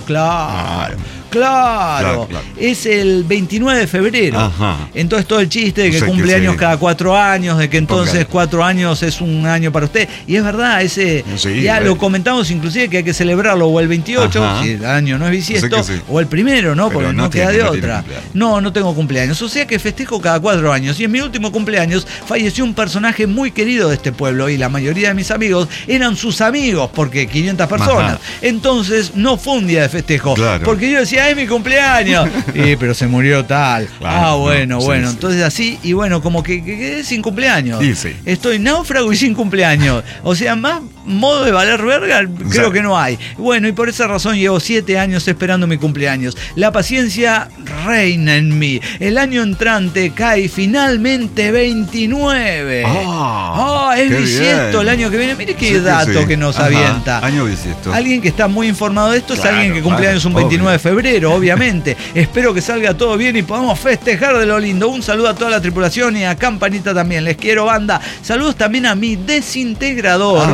Claro. Es el 29 de febrero. Entonces todo el chiste de que cumpleaños cada 4 años, de que entonces 4 años es un año para usted. Y es verdad, lo comentamos inclusive que hay que celebrarlo o el 28, si el año no es bisiesto, o el primero, ¿no? Porque no queda de otra. No tengo cumpleaños. O sea que festejo cada 4 años. Y en mi último cumpleaños falleció un personaje muy querido de este pueblo y la mayoría de mis amigos eran sus amigos, porque 500 personas. Entonces no fue un día de festejo. Porque yo decía, es mi cumpleaños. Pero se murió tal. Bueno. Entonces así, y bueno, como que quedé sin cumpleaños. Estoy náufrago y sin cumpleaños. O sea, más modo de valer verga, creo que no hay. Bueno, y por esa razón llevo 7 años esperando mi cumpleaños. La paciencia reina en mí. El año entrante cae finalmente 29. Es bisiesto el año que viene. Mire qué dato que nos avienta. Año bisiesto. Alguien que está muy informado de esto es alguien que cumpleaños un 29 de febrero, obviamente. Espero que salga todo bien y podamos festejar de lo lindo. Un saludo a toda la tripulación y a Campanita también. Les quiero, banda. Saludos también a mi desintegrador.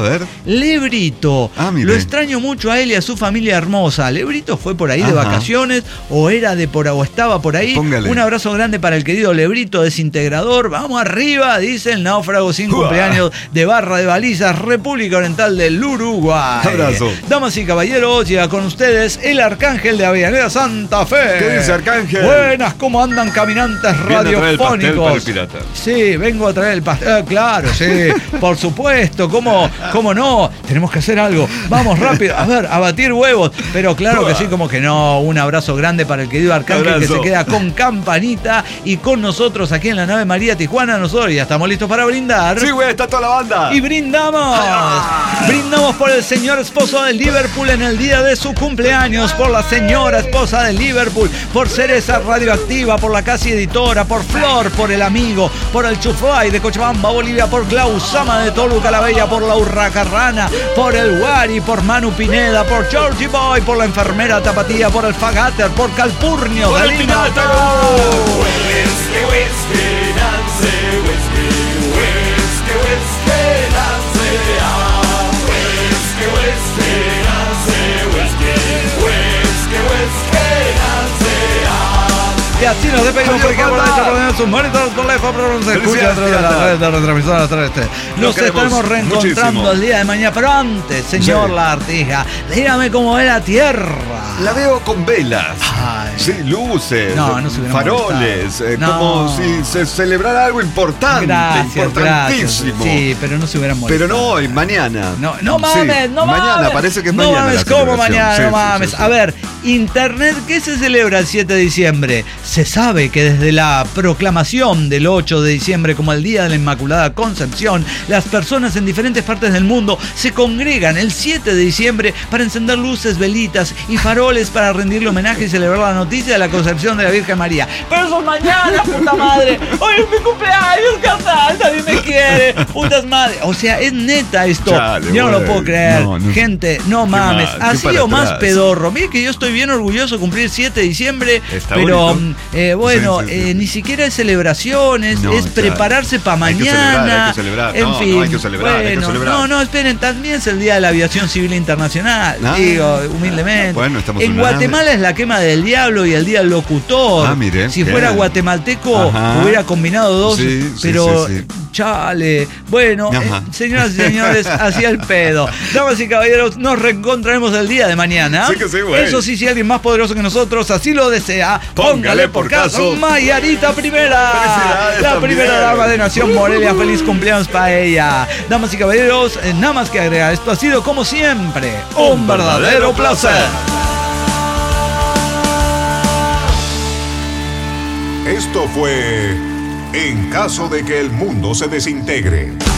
Lebrito. Mire. Lo extraño mucho a él y a su familia hermosa. Lebrito fue por ahí de vacaciones o estaba por ahí. Póngale. Un abrazo grande para el querido Lebrito desintegrador. Vamos arriba, dice el náufrago sin cumpleaños de Barra de Balizas, República Oriental del Uruguay. Abrazo. Damas y caballeros, llega con ustedes el Arcángel de Avellaneda Santa Fe. ¿Qué dice, Arcángel? Buenas, ¿cómo andan caminantes Viene a traer el pastel radiofónicos? para el pirata. Sí, vengo a traer el pastel. Claro, sí, por supuesto. ¿Cómo no? Tenemos que hacer algo. Vamos rápido, a ver, a batir huevos. Pero claro que sí, como que no. Un abrazo grande para el querido Arcángel que se queda con campanita y con nosotros aquí en la nave María Tijuana. Nosotros ya estamos listos para brindar. Sí, güey, está toda la banda. Y brindamos. Brindamos por el señor esposo de Liverpool en el día de su cumpleaños, por la señora esposa de Liverpool, por Cereza Radioactiva, por la Casi Editora, por Flor, por el amigo, por el Chufay de Cochabamba, Bolivia, por Clausama de Toluca la Bella, por la Urracarrana, por el Wari, por Manu Pineda, por Georgie Boy, por la enfermera Tapatía, por el Fagater, por Calpurnio, por el Galina. Y así nos despedimos por acá, por la hecha, por sus monitores, por la FA, pero nos escucha a través de la red de retransmisora terrestre. Nos estaremos reencontrando el día de mañana, pero antes, señor Lagartija, dígame cómo ve la Tierra. La veo con velas. Ay. Sí, luces, No se hubiera faroles, molestado. como si se celebrara algo importante, importantísimo. Sí, pero no se hubieran molestado. Pero no hoy, mañana. No mames, no mames. Mañana, parece que es no mañana. Mames, la ¿cómo celebración? mañana? Sí, No sí, mames. sí, sí. A ver, Internet, ¿qué se celebra el 7 de diciembre? Se sabe que desde la proclamación del 8 de diciembre como el Día de la Inmaculada Concepción, las personas en diferentes partes del mundo se congregan el 7 de diciembre para encender luces, velitas y faroles para rendirle homenaje y celebrar la noticia de la concepción de la Virgen María. Pero eso es mañana, puta madre. Hoy es mi cumpleaños, carnal. Nadie me quiere. Putas madre. O sea, es neta esto. Chale, yo no lo güey. puedo creer. No. Gente, no mames. mal, Así qué o para más atrás. pedorro. Mire que yo estoy bien orgulloso de cumplir 7 de diciembre. Está pero bonito. bueno, Sí, sí, sí. ni siquiera es celebraciones, No, es chale. prepararse para Hay que mañana. celebrar. En No, fin, no, hay que celebrar, hay que bueno, celebrar. no, esperen, también es el Día de la Aviación Civil Internacional. Ah. Digo, humildemente. Bueno, estamos en en una Guatemala es la quema del diablo y el Día del Locutor. Ah, mire, si bien. fuera guatemalteco, Ajá. hubiera combinado dos, Sí, sí, pero sí, sí. chale. Bueno, Ajá. señoras y señores, así el pedo. Damas y caballeros, nos reencontraremos el día de mañana. Sí que sí, güey. Eso sí, si alguien más poderoso que nosotros así lo desea, Póngale por caso. Mayarita Primera, Felicidades la también. primera dama de Nación Morelia. Feliz cumpleaños para ella. Damas y caballeros, nada más que agregar, esto ha sido como siempre un verdadero placer. Esto fue En caso de que el mundo se desintegre.